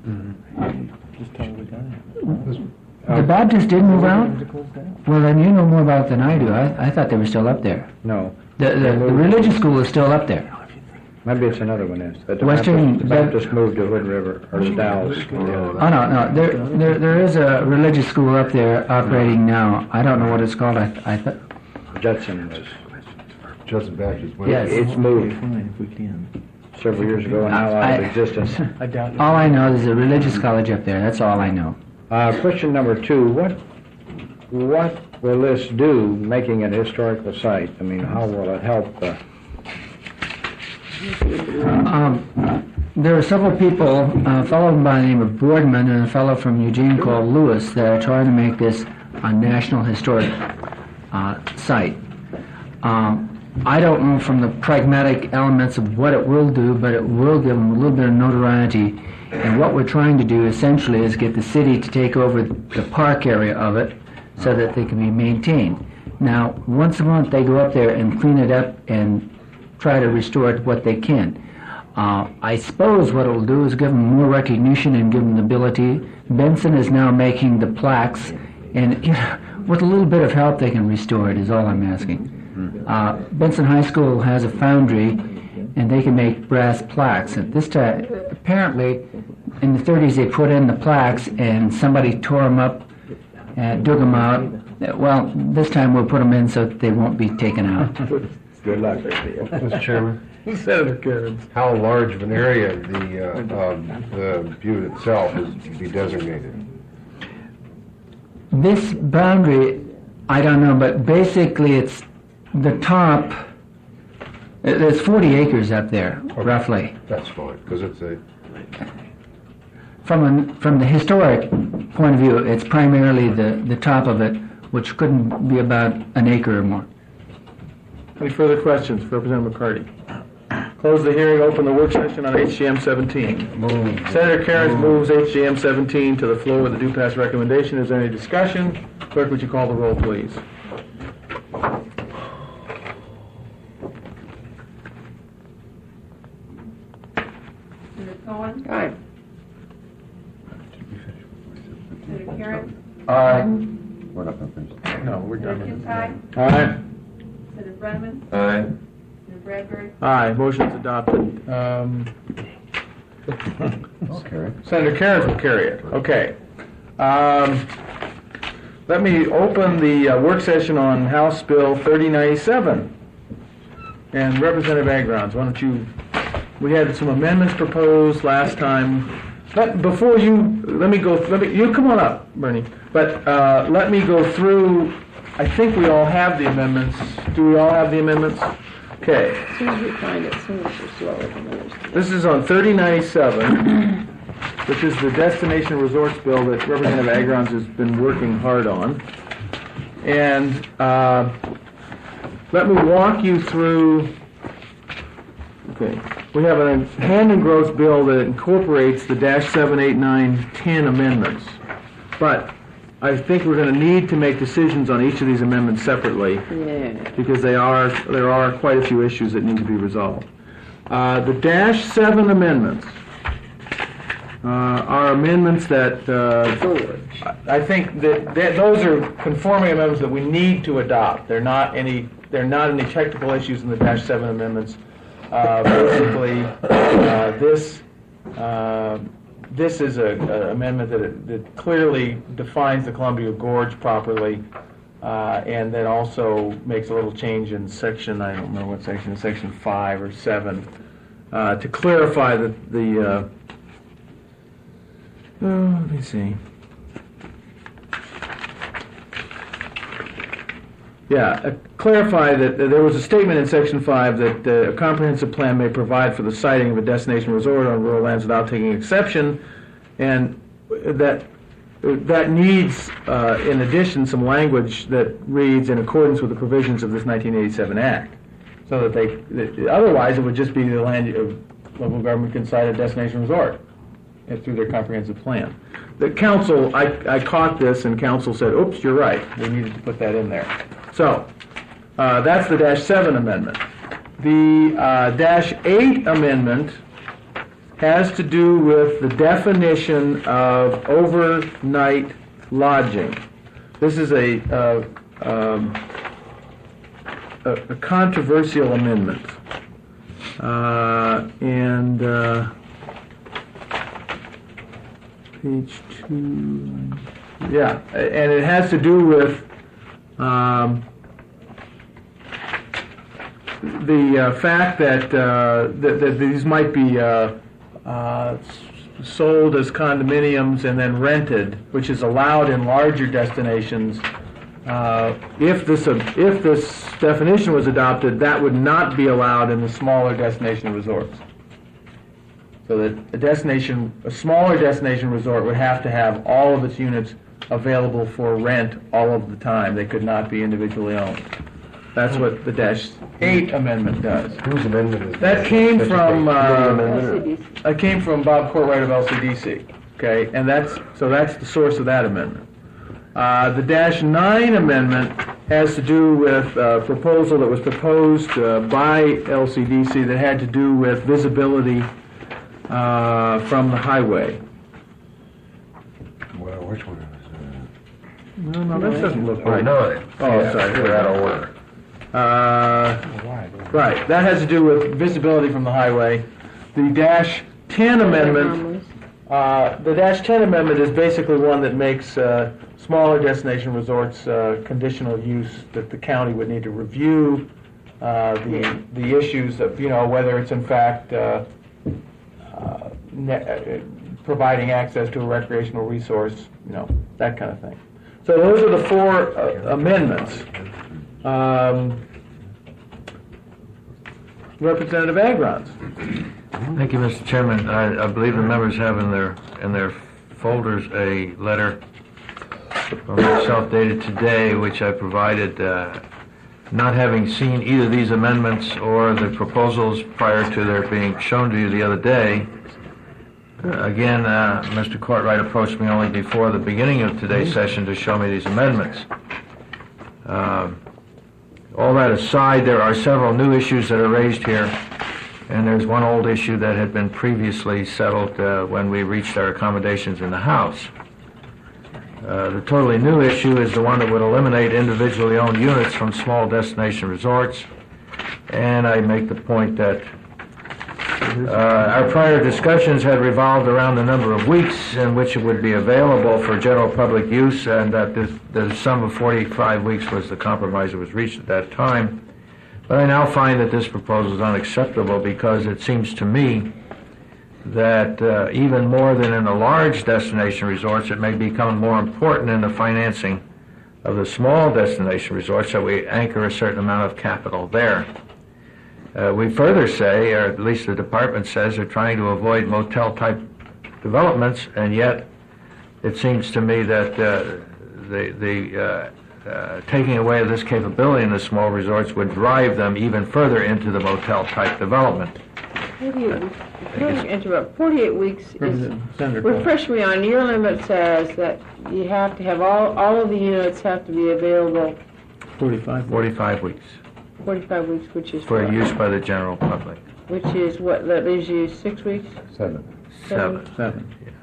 Just tell me The Baptists did move out? Well, then you know more about it than I do. I, I thought they were still up there. No. The, the, the religious school is still up there. Maybe it's another one is. But the Western- Baptist, the Baptist moved to Hood River, or the Dalles. Oh, no, no. There, there, there is a religious school up there operating now. I don't know what it's called. I, I thought. Judson was. Judson Baptist. Yes. It's moved if we can. several years ago and now out I- of existence. I doubt it. All I know is a religious college up there. That's all I know. Uh, question number two, what, what will this do, making it a historical site? I mean, how will it help? Uh, Um, there are several people, a fellow by the name of Boardman and a fellow from Eugene called Lewis, that are trying to make this a national historic uh, site. Um, I don't know from the pragmatic elements of what it will do, but it will give them a little bit of notoriety. And what we're trying to do essentially is get the city to take over the park area of it so that they can be maintained. Now, once a month they go up there and clean it up and try to restore it what they can. Uh, I suppose what it'll do is give them more recognition and give them the ability. Benson is now making the plaques, and you know, with a little bit of help they can restore it is all I'm asking. Uh, Benson High School has a foundry, and they can make brass plaques. At this time, apparently, in the thirties they put in the plaques, and somebody tore them up, and dug them out. Well, this time we'll put them in so that they won't be taken out. Good luck. Mister Chairman, Senator Karen. how large of an area the, uh, um, the butte itself is to be designated? This boundary I don't know, but basically it's the top, it- there's forty acres up there, roughly. That's fine, because it's a, From, an, from the historic point of view, it's primarily the, the top of it, which couldn't be about an acre or more. Any further questions for Representative McCarty? Close the hearing, open the work session on H G M seventeen. Move. Senator Cairns moves H G M seventeen to the floor with a do pass recommendation. Is there any discussion? Clerk, would you call the roll, please? Senator Cohen? Aye. Senator Karen? Aye. We're not going to finish. No, we're Senator done. Kincaid? Aye. Senator Brenneman? Aye. Senator Bradbury? Aye, motion's adopted. Um, I'll carry it. Senator Cairns will carry it. Okay. Um, Let me open the uh, work session on House Bill thirty ninety-seven. And Representative Agrons, why don't you, we had some amendments proposed last time. Let, before you, let me go, let me, you come on up, Bernie. But uh, let me go through, I think we all have the amendments. Do we all have the amendments? Okay. As soon as we find it, as soon as we're slower than others. This is on thirty ninety-seven, which is the Destination Resorts Bill that Representative Agrons has been working hard on. And uh, let me walk you through, okay, we have a hand and growth bill that incorporates the dash seven, eight, nine, ten amendments. But I think we're going to need to make decisions on each of these amendments separately. Yeah. Because they are, there are quite a few issues that need to be resolved. Uh, the dash seven amendments uh, are amendments that uh, I think that, that those are conforming amendments that we need to adopt. They're not any, they're not any technical issues in the dash seven amendments. Uh, basically, uh, this uh, this is a, a amendment that, that clearly defines the Columbia Gorge properly. Uh, and then also makes a little change in section, I don't know what section, section five or seven, uh, to clarify the, the uh, oh, let me see. Yeah, uh, clarify that uh, there was a statement in section five that uh, a comprehensive plan may provide for the siting of a destination resort on rural lands without taking exception, and that That needs, uh, in addition, some language that reads in accordance with the provisions of this nineteen eighty-seven Act, so that they, that otherwise it would just be the land, uh, local government can cite a destination resort uh, through their comprehensive plan. The council, I, I caught this, and council said, oops, you're right, we needed to put that in there. So, uh, that's the dash seven amendment. The uh, dash eight amendment has to do with the definition of overnight lodging. This is a, uh, um, a, a controversial amendment. Uh, and uh, page two, yeah, and it has to do with um, the uh, fact that, uh, that, that these might be uh, Uh, sold as condominiums and then rented, which is allowed in larger destinations. Uh, if this uh, if this definition was adopted, that would not be allowed in the smaller destination resorts. So that a destination, a smaller destination resort would have to have all of its units available for rent all of the time. They could not be individually owned. That's what the dash eight amendment does. Whose amendment is that? That came from, uh, L C D C. that came from Bob Courtwright of L C D C, okay? And that's, so that's the source of that amendment. Uh, the dash nine amendment has to do with a proposal that was proposed uh, by L C D C that had to do with visibility uh, from the highway. Well, which one is that? No, no, this doesn't look Oh, right. no. Oh, Yeah, sorry. we're out of order. Uh, right, that has to do with visibility from the highway. The dash ten amendment, uh, the dash ten amendment is basically one that makes uh, smaller destination resorts uh, conditional use, that the county would need to review uh, the the issues of, you know, whether it's in fact uh, uh, ne- uh, providing access to a recreational resource, you know, that kind of thing. So those are the four uh, amendments. Um, Representative Agrons. Thank you, Mister Chairman. I, I believe the members have in their in their folders a letter from myself dated today, which I provided, uh, not having seen either these amendments or the proposals prior to their being shown to you the other day. Uh, again, uh, Mister Courtwright approached me only before the beginning of today's session to show me these amendments. Uh, all that aside, there are several new issues that are raised here. And there's one old issue that had been previously settled uh, when we reached our accommodations in the House. Uh, the totally new issue is the one that would eliminate individually owned units from small destination resorts. And I make the point that uh, our prior discussions had revolved around the number of weeks in which it would be available for general public use, and that this, the sum of forty-five weeks was the compromise that was reached at that time. But I now find that this proposal is unacceptable because it seems to me that uh, even more than in the large destination resorts, it may become more important in the financing of the small destination resorts that we anchor a certain amount of capital there. Uh, we further say, or at least the department says, they're trying to avoid motel-type developments, and yet it seems to me that uh, the, the uh, Uh, taking away this capability in the small resorts would drive them even further into the motel-type development. How do you, how do you interrupt? forty-eight weeks is, Senator. refresh me on, your limit says that you have to have, all, all of the units have to be available forty-five. forty-five weeks forty-five weeks, which is for what? use by the general public. Which is what, that leaves you six weeks? Seven. Seven. Seven.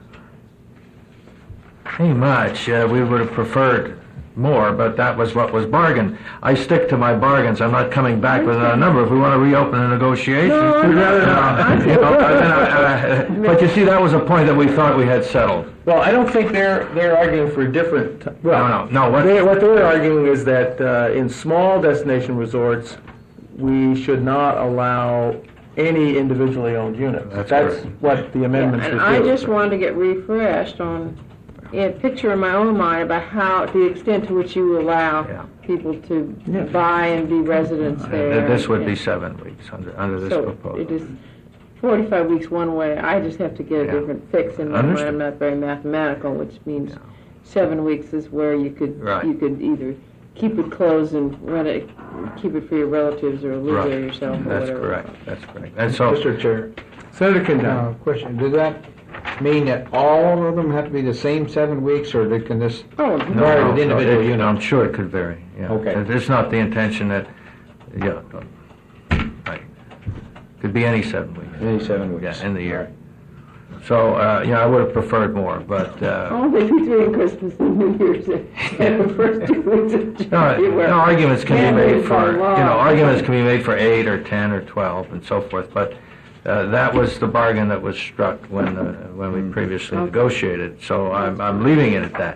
Pretty much. Uh, we would have preferred more, but that was what was bargained. I stick to my bargains. I'm not coming back with a number. If we want to reopen the negotiations, No, we'd rather no, not. You know, uh, uh, but you see, that was a point that we thought we had settled. Well, I don't think they're they're arguing for a different. Well, No, no, no. What, They, what they're arguing is that uh, in small destination resorts, we should not allow any individually owned units. That's That's correct. what the amendments And would I do. just wanted to get refreshed on a picture in my own mind about how, the extent to which you allow Yeah. people to Yeah. buy and be residents there. Uh, this would be Yeah. seven weeks under under this So proposal. it is forty-five weeks one way. I just have to get a Yeah. different fix in my mind. Understood. I'm not very mathematical, which means seven weeks is where you could Right. you could either keep it closed and rent it, keep it for your relatives, or live Right. there yourself, or That's whatever. correct. That's correct. And so, Mister Chair, Senator uh, Quintana. question, does that mean that all of them have to be the same seven weeks, or can this Oh, no, vary no, with no, individual it- units? I'm sure it could vary. Yeah. Okay. It- It's not the intention that, yeah, right. Could be any seven weeks. Any seven weeks? Yeah, in the year. So, uh, yeah, I would have preferred more, but, uh, only between Christmas and New Year's and the first two weeks of no, January. no, arguments can be made Mandated for, by you law. know, arguments can be made for eight or ten or twelve and so forth, but uh, that was the bargain that was struck when, uh, when we previously Okay. negotiated, so I'm, I'm leaving it at that.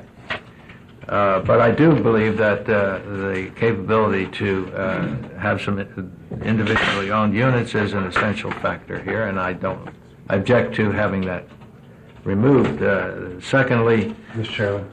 Uh, But I do believe that uh, the capability to uh, have some individually owned units is an essential factor here, and I don't object to having that removed. Uh, Secondly, Mister Chairman,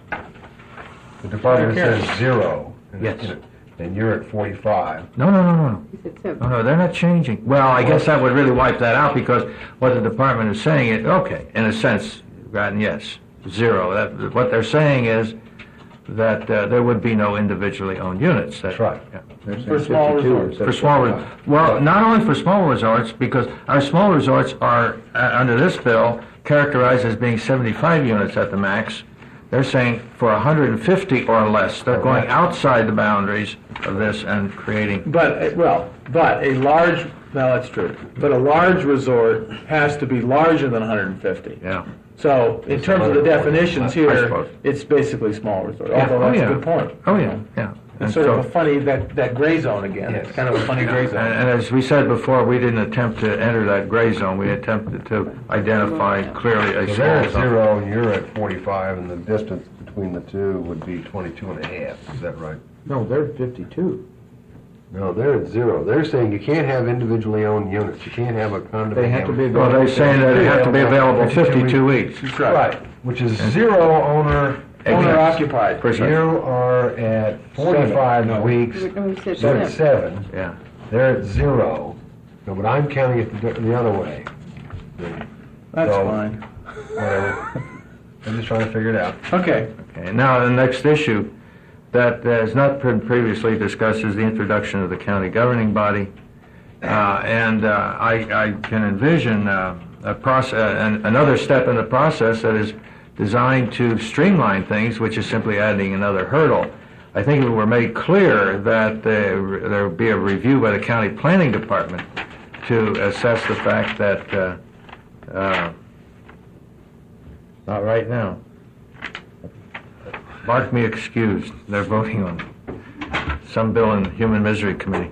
the department says zero. and- Yes. And you're at forty-five. no, no, no, no. He said seven. No, no, they're not changing. Well, I guess that would really wipe that out, because what the department is saying is, okay, in a sense, Grattan, yes, zero. That, what they're saying is that uh, there would be no individually owned units. That- That's right. yeah. For small resorts. For small, re- well, not only for small resorts, because our small resorts are, uh, under this bill, characterized as being seventy-five units at the max. They're saying for one hundred fifty or less. They're going outside the boundaries of this and creating. But, uh, well, but a large, no, that's true, but a large resort has to be larger than one hundred fifty. Yeah. So in terms of the definitions I here, suppose. it's basically small resort, Yeah, although oh, that's yeah. a good point. Oh, yeah, yeah. And It's sort of so- a funny, that, that gray zone again. It's kind of a funny gray And, zone. and as we said before, we didn't attempt to enter that gray zone. We attempted to identify clearly a So small they're at zone. zero, and you're at forty-five, and the distance between the two would be twenty-two and a half. Is that right? No, they're fifty-two. No, they're at zero. They're saying you can't have individually owned units. You can't have a condominium. They have to be Well, they're saying that it have to be available fifty-two weeks. Right, which is zero owner Owner occupied. You are at forty-five No. weeks, We said you're at seven. seven, Yeah. they're at zero. No, but I'm counting it the the other way. That's So- fine. Whatever. I'm just trying to figure it out. Okay. Okay, now the next issue that has not been previously discussed is the introduction of the county governing body. Uh, and uh, I, I can envision uh, a process, an, another step in the process that is designed to streamline things, which is simply adding another hurdle. I think if it were made clear that there, there would be a review by the county planning department to assess the fact that, uh, uh, not right now. Mark me excused. They're voting on some bill in Human Misery Committee.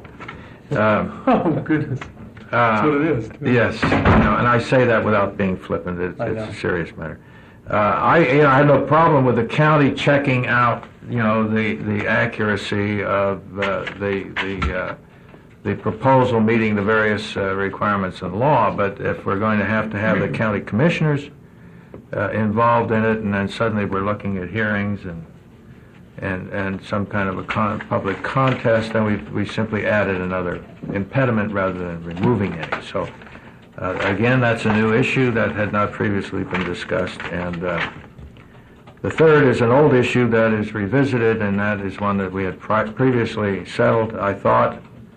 Um, Oh, goodness. That's what it is, too. Yes, you know, and I say that without being flippant. It's, I it's know. a serious matter. Uh, I, you know, I have no problem with the county checking out, you know, the the accuracy of uh, the the uh, the proposal meeting the various uh, requirements in law. But if we're going to have to have the county commissioners uh, involved in it, and then suddenly we're looking at hearings and and and some kind of a con- public contest, then we we simply added another impediment rather than removing any. So uh, again, that's a new issue that had not previously been discussed. And uh, the third is an old issue that is revisited, and that is one that we had pri- previously settled, I thought,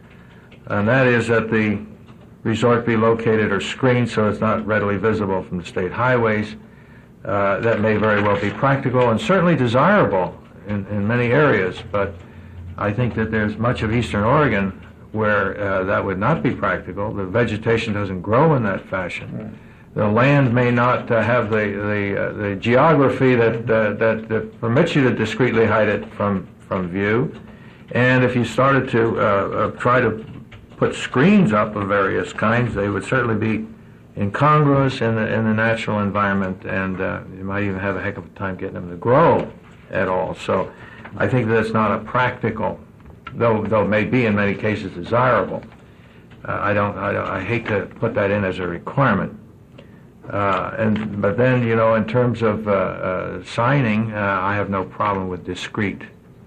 and that is that the resort be located or screened so it's not readily visible from the state highways. Uh, that may very well be practical and certainly desirable in, in many areas, but I think that there's much of eastern Oregon where uh, that would not be practical. The vegetation doesn't grow in that fashion. The land may not uh, have the the, uh, the geography that, uh, that that permits you to discreetly hide it from from view. And if you started to uh, uh, try to put screens up of various kinds, they would certainly be incongruous in the in the natural environment, and uh, you might even have a heck of a time getting them to grow at all. So I think that's not a practical, though though it may be in many cases desirable. Uh, I don't I don't I hate to put that in as a requirement. Uh, and but then, you know, in terms of uh, uh, signing, uh, I have no problem with discreet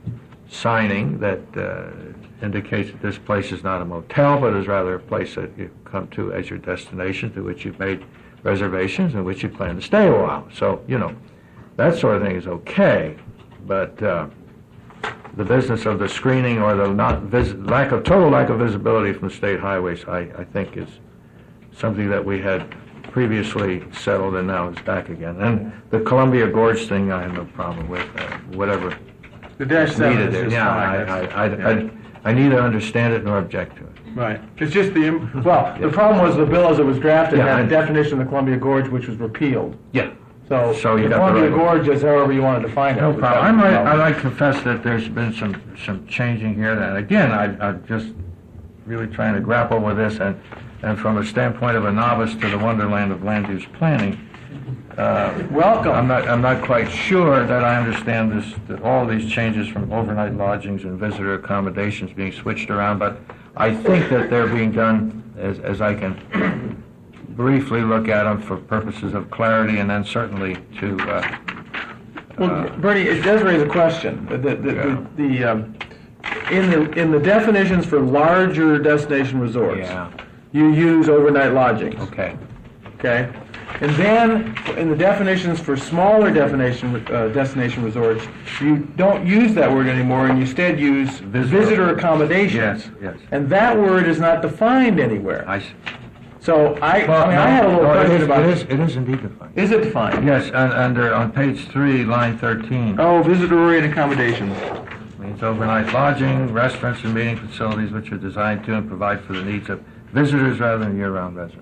signing that uh, indicates that this place is not a motel, but is rather a place that you come to as your destination, to which you've made reservations and which you plan to stay a while. So, you know, that sort of thing is okay, but uh, the business of the screening or the not vis- lack of total lack of visibility from state highways, I, I think, is something that we had previously settled and now is back again. And the Columbia Gorge thing, I have no problem with, uh, whatever. The dash seven needed is there. just Yeah, fine. I, That's- I, I, yeah. I, I neither understand it nor object to it. Right. It's just the, im- well, the problem was the bill as it was drafted Yeah, had I- a definition of the Columbia Gorge which was repealed. Yeah. So, So you the got the Columbia right one. Gorge is however you want to define it. No which problem. I has might, no- I might confess that there's been some, some changing here, that, again, I, I'm just really trying to grapple with this, and, and from a standpoint of a novice to the wonderland of land use planning, uh, welcome. I'm not, I'm not quite sure that I understand this, that all these changes from overnight lodgings and visitor accommodations being switched around, but I think that they're being done, as, as I can briefly look at them, for purposes of clarity, and then certainly to, uh, Well, Bernie, it does raise a question. The, the, the, Yeah. the, um, in the, in the definitions for larger destination resorts, yeah, you use overnight lodgings, okay. okay? And then, in the definitions for smaller definition, uh, destination resorts, you don't use that word anymore, and you instead use Visitor. visitor accommodations. Yes, yes. And that word is not defined anywhere. I see. So I, Well, I mean, no, I had a little no, it question is- about It is, it is indeed defined. Is it defined? Yes, un- under, on page three, line thirteen. Oh, visitor-oriented accommodations. Means overnight lodging, restaurants and meeting facilities which are designed to and provide for the needs of visitors rather than year-round residents.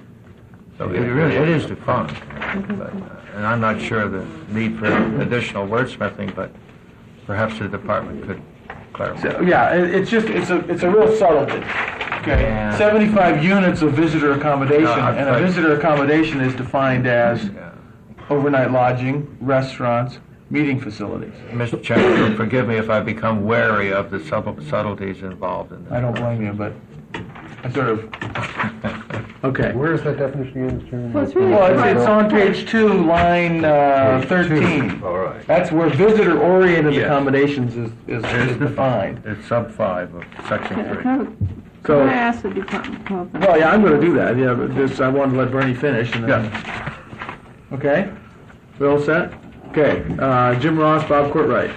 So it really, it is defined. But, uh, and I'm not sure of the need for additional wordsmithing, but perhaps the department could clarify. So, yeah, it, it's just, it's a, it's a real subtlety. Okay, Yeah. seventy-five units of visitor accommodation, No, I've and a tried- visitor accommodation is defined as Yeah. overnight lodging, restaurants, meeting facilities. Mister Chairman, forgive me if I become wary of the sub- subtleties involved in this. I don't blame you, but I sort of, okay. Where is that definition again, Mister Chairman? Well, it's really Well, it's, quite- it's on page two, line uh, Page two. thirteen. All right. That's where visitor-oriented Yes. accommodations is, is is defined. It's sub five of section Can three. I- So, can I ask the Department of Health? well, yeah, I'm going to do that. Yeah, but this, I wanted to let Bernie finish and then. Okay? We all set? Okay, uh, Jim Ross, Bob Courtwright.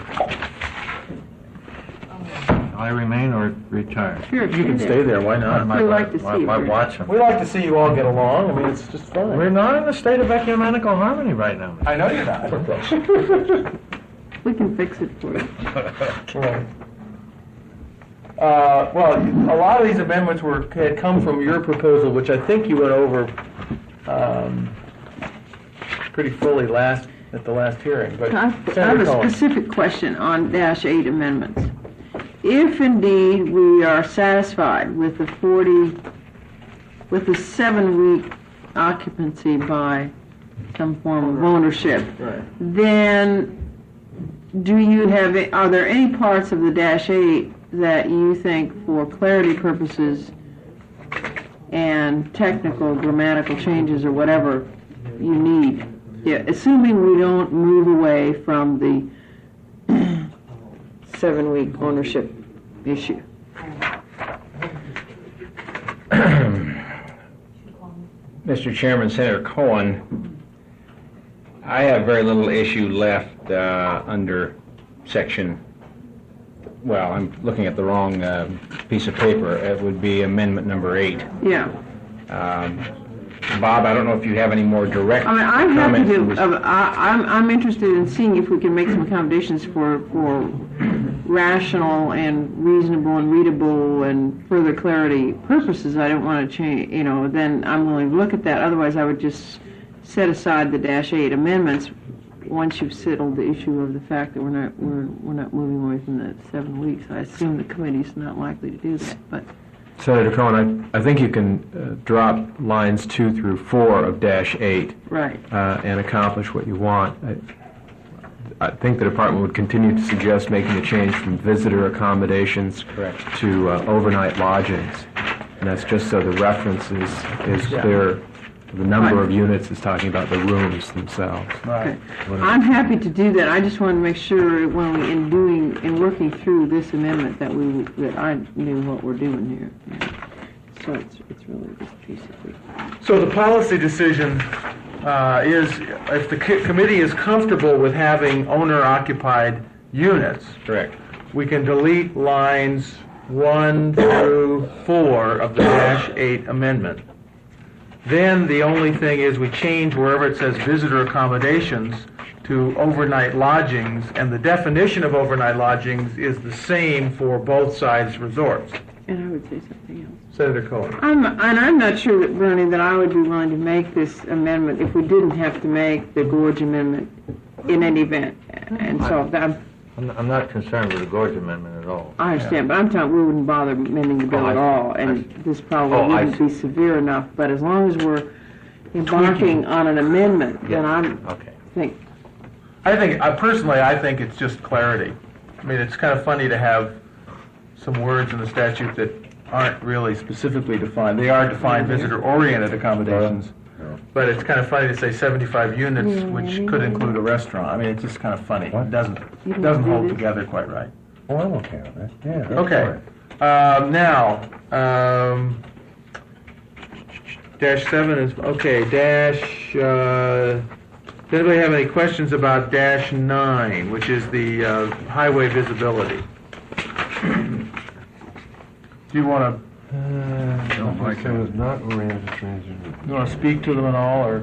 I remain or retire? Sure, You can stay there, why not? Why- We like to why- see why you. watch them? We like to see you all get along. I mean, it's just fun. We're not in a state of ecumenical harmony right now. I know you're not. We can fix it for you. Right. Uh, well, a lot of these amendments were, had come from your proposal, which I think you went over um, pretty fully last, at the last hearing, but I I have Senator a Cohen. specific question on dash eight amendments. If indeed we are satisfied with the forty, with the seven-week occupancy by some form of ownership, Right. then do you have, are there any parts of the dash eight that you think for clarity purposes and technical grammatical changes or whatever you need? Yeah, assuming we don't move away from the seven-week ownership issue. Mister Chairman, Senator Cohen, I have very little issue left uh, under section, well, I'm looking at the wrong uh, piece of paper. It would be amendment number eight. Yeah. Um, Bob, I don't know if you have any more direct I mean, I'm happy comments. to, This- uh, I, I'm, I'm interested in seeing if we can make some accommodations for, for rational and reasonable and readable and further clarity purposes. I don't want to change, you know, then I'm willing to look at that. Otherwise, I would just set aside the dash eight amendments once you've settled the issue of the fact that we're not, we're, we're not moving away from the seven weeks. I assume the committee's not likely to do that, but. Senator Cohen, I, I think you can uh, drop lines two through four of dash eight Right. uh, and accomplish what you want. I, I think the department would continue to suggest making a change from visitor accommodations Correct. to uh, overnight lodgings. And that's just so the reference is, is Yeah. clear. The number Right. of units is talking about the rooms themselves. Right. I'm happy to do that. I just want to make sure when we, in doing, in working through this amendment, that we, that I knew what we're doing here. Yeah. So it's, it's really just basically. So the policy decision uh, is, if the co- committee is comfortable with having owner-occupied units, Correct. we can delete lines one through four of the dash eight amendment. Then the only thing is we change wherever it says visitor accommodations to overnight lodgings, and the definition of overnight lodgings is the same for both sides resorts. And I would say something else. Senator Cohen. I'm, and I'm not sure that, Bernie, that I would be willing to make this amendment if we didn't have to make the Gorge Amendment in any event. And so that, I'm, I'm not concerned with the Gorge Amendment at all. I understand, but I'm talking, we wouldn't bother amending the bill Oh, I at see. all, I and this probably Oh, I wouldn't see. be severe enough, but as long as we're embarking on an amendment, then I'm, Okay. think, I think, I personally, I think it's just clarity. I mean, it's kind of funny to have some words in the statute that aren't really specifically defined. They are defined visitor-oriented accommodations, but it's kind of funny to say seventy-five units, which could include a restaurant. I mean, it's just kind of funny. It doesn't, You don't doesn't do hold this? together quite right. Oh, I'm okay with that, yeah. that's Okay. fine. Um, now, um, dash seven is, okay, dash, uh, does anybody have any questions about dash nine, which is the uh, highway visibility? Do you want to, Uh, like it was not oriented transit. you want to speak to them at all, or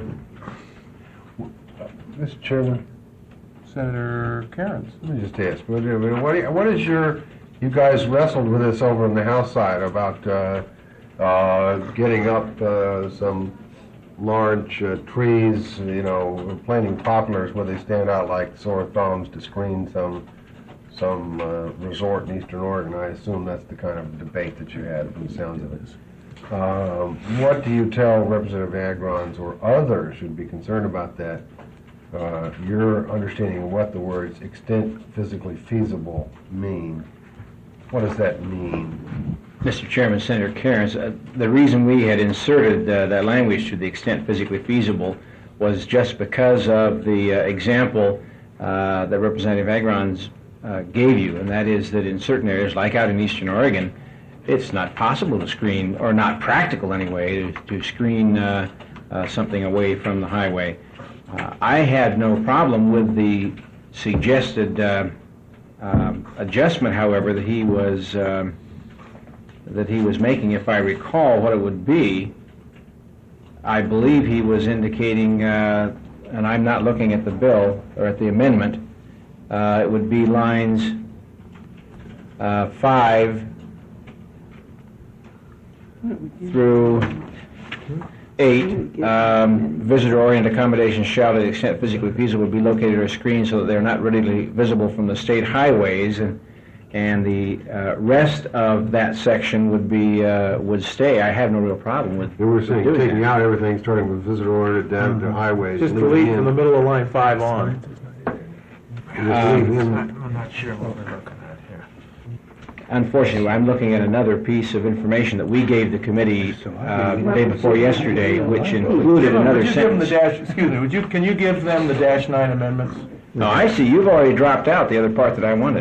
Mister Chairman, Senator Cairns? let me just ask, what, do- what do you- what is your, you guys wrestled with this over on the House side about uh, uh, getting up uh, some large uh, trees, you know, planting poplars where they stand out like sore thumbs to screen some some uh, resort in Eastern Oregon. I assume that's the kind of debate that you had from the sounds of it. Um, what do you tell Representative Agrons or others who'd be concerned about that? Uh, your understanding of what the words extent physically feasible mean. What does that mean? Mister Chairman, Senator Cairns, uh, the reason we had inserted uh, that language to the extent physically feasible was just because of the uh, example uh, that Representative Agrons uh, gave you, and that is that in certain areas, like out in eastern Oregon, it's not possible to screen, or not practical anyway, to, to screen uh, uh, something away from the highway. Uh, I had no problem with the suggested uh, um, adjustment, however, that he was um, that he was making. If I recall what it would be, I believe he was indicating, uh, and I'm not looking at the bill or at the amendment, uh, it would be lines uh, five through eight. Um, visitor-oriented accommodations shall, to the extent physically feasible, be located or screened so that they're not readily visible from the state highways, and and the uh, rest of that section would be uh, would stay. I have no real problem with. You were saying doing taking that. out everything, starting with visitor-oriented down to highways. Just leaving delete in- from the middle of line five on. just leave in- I'm not sure what we're looking at here. Unfortunately, I'm looking at another piece of information that we gave the committee uh, the day before yesterday, which included another Would you give them the sentence. dash, excuse me, would you, can you give them the dash nine amendments? No, I see. You've already dropped out the other part that I wanted.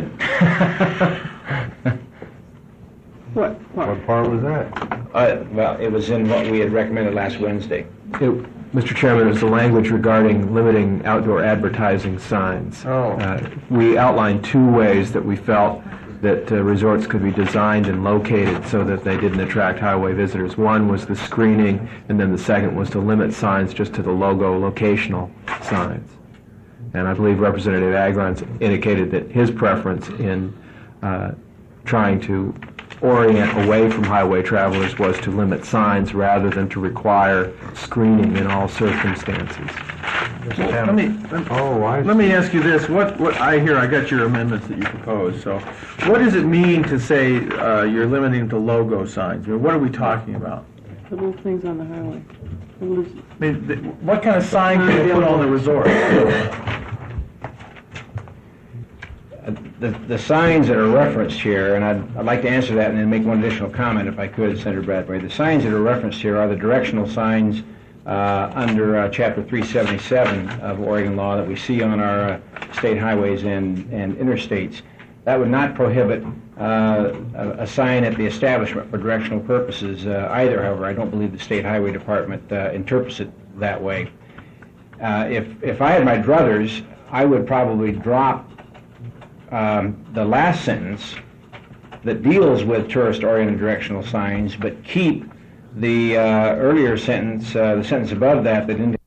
What, what? What part was that? Uh, well, it was in what we had recommended last Wednesday. Mister Chairman, is the language regarding limiting outdoor advertising signs. Oh. Uh, We outlined two ways that we felt that uh, resorts could be designed and located so that they didn't attract highway visitors. One was the screening, and then the second was to limit signs just to the logo locational signs. And I believe Representative Agrons indicated that his preference in uh, trying to orient away from highway travelers was to limit signs rather than to require screening in all circumstances. Let me, Oh, I let me ask you this, what, what, I hear, I got your amendments that you proposed, so what does it mean to say uh, you're limiting to logo signs? I mean, what are we talking about? The little things on the highway. The little- I mean, th- what kind of sign can they put on the resort? The, the signs that are referenced here, and I'd, I'd like to answer that and then make one additional comment if I could, Senator Bradbury. The signs that are referenced here are the directional signs uh, under uh, Chapter three seventy-seven of Oregon law that we see on our uh, state highways and, and interstates. That would not prohibit uh, a, a sign at the establishment for directional purposes uh, either, however. I don't believe the State Highway Department uh, interprets it that way. Uh, if, if I had my druthers, I would probably drop Um, the last sentence that deals with tourist-oriented directional signs, but keep the uh, earlier sentence, uh, the sentence above that that indicates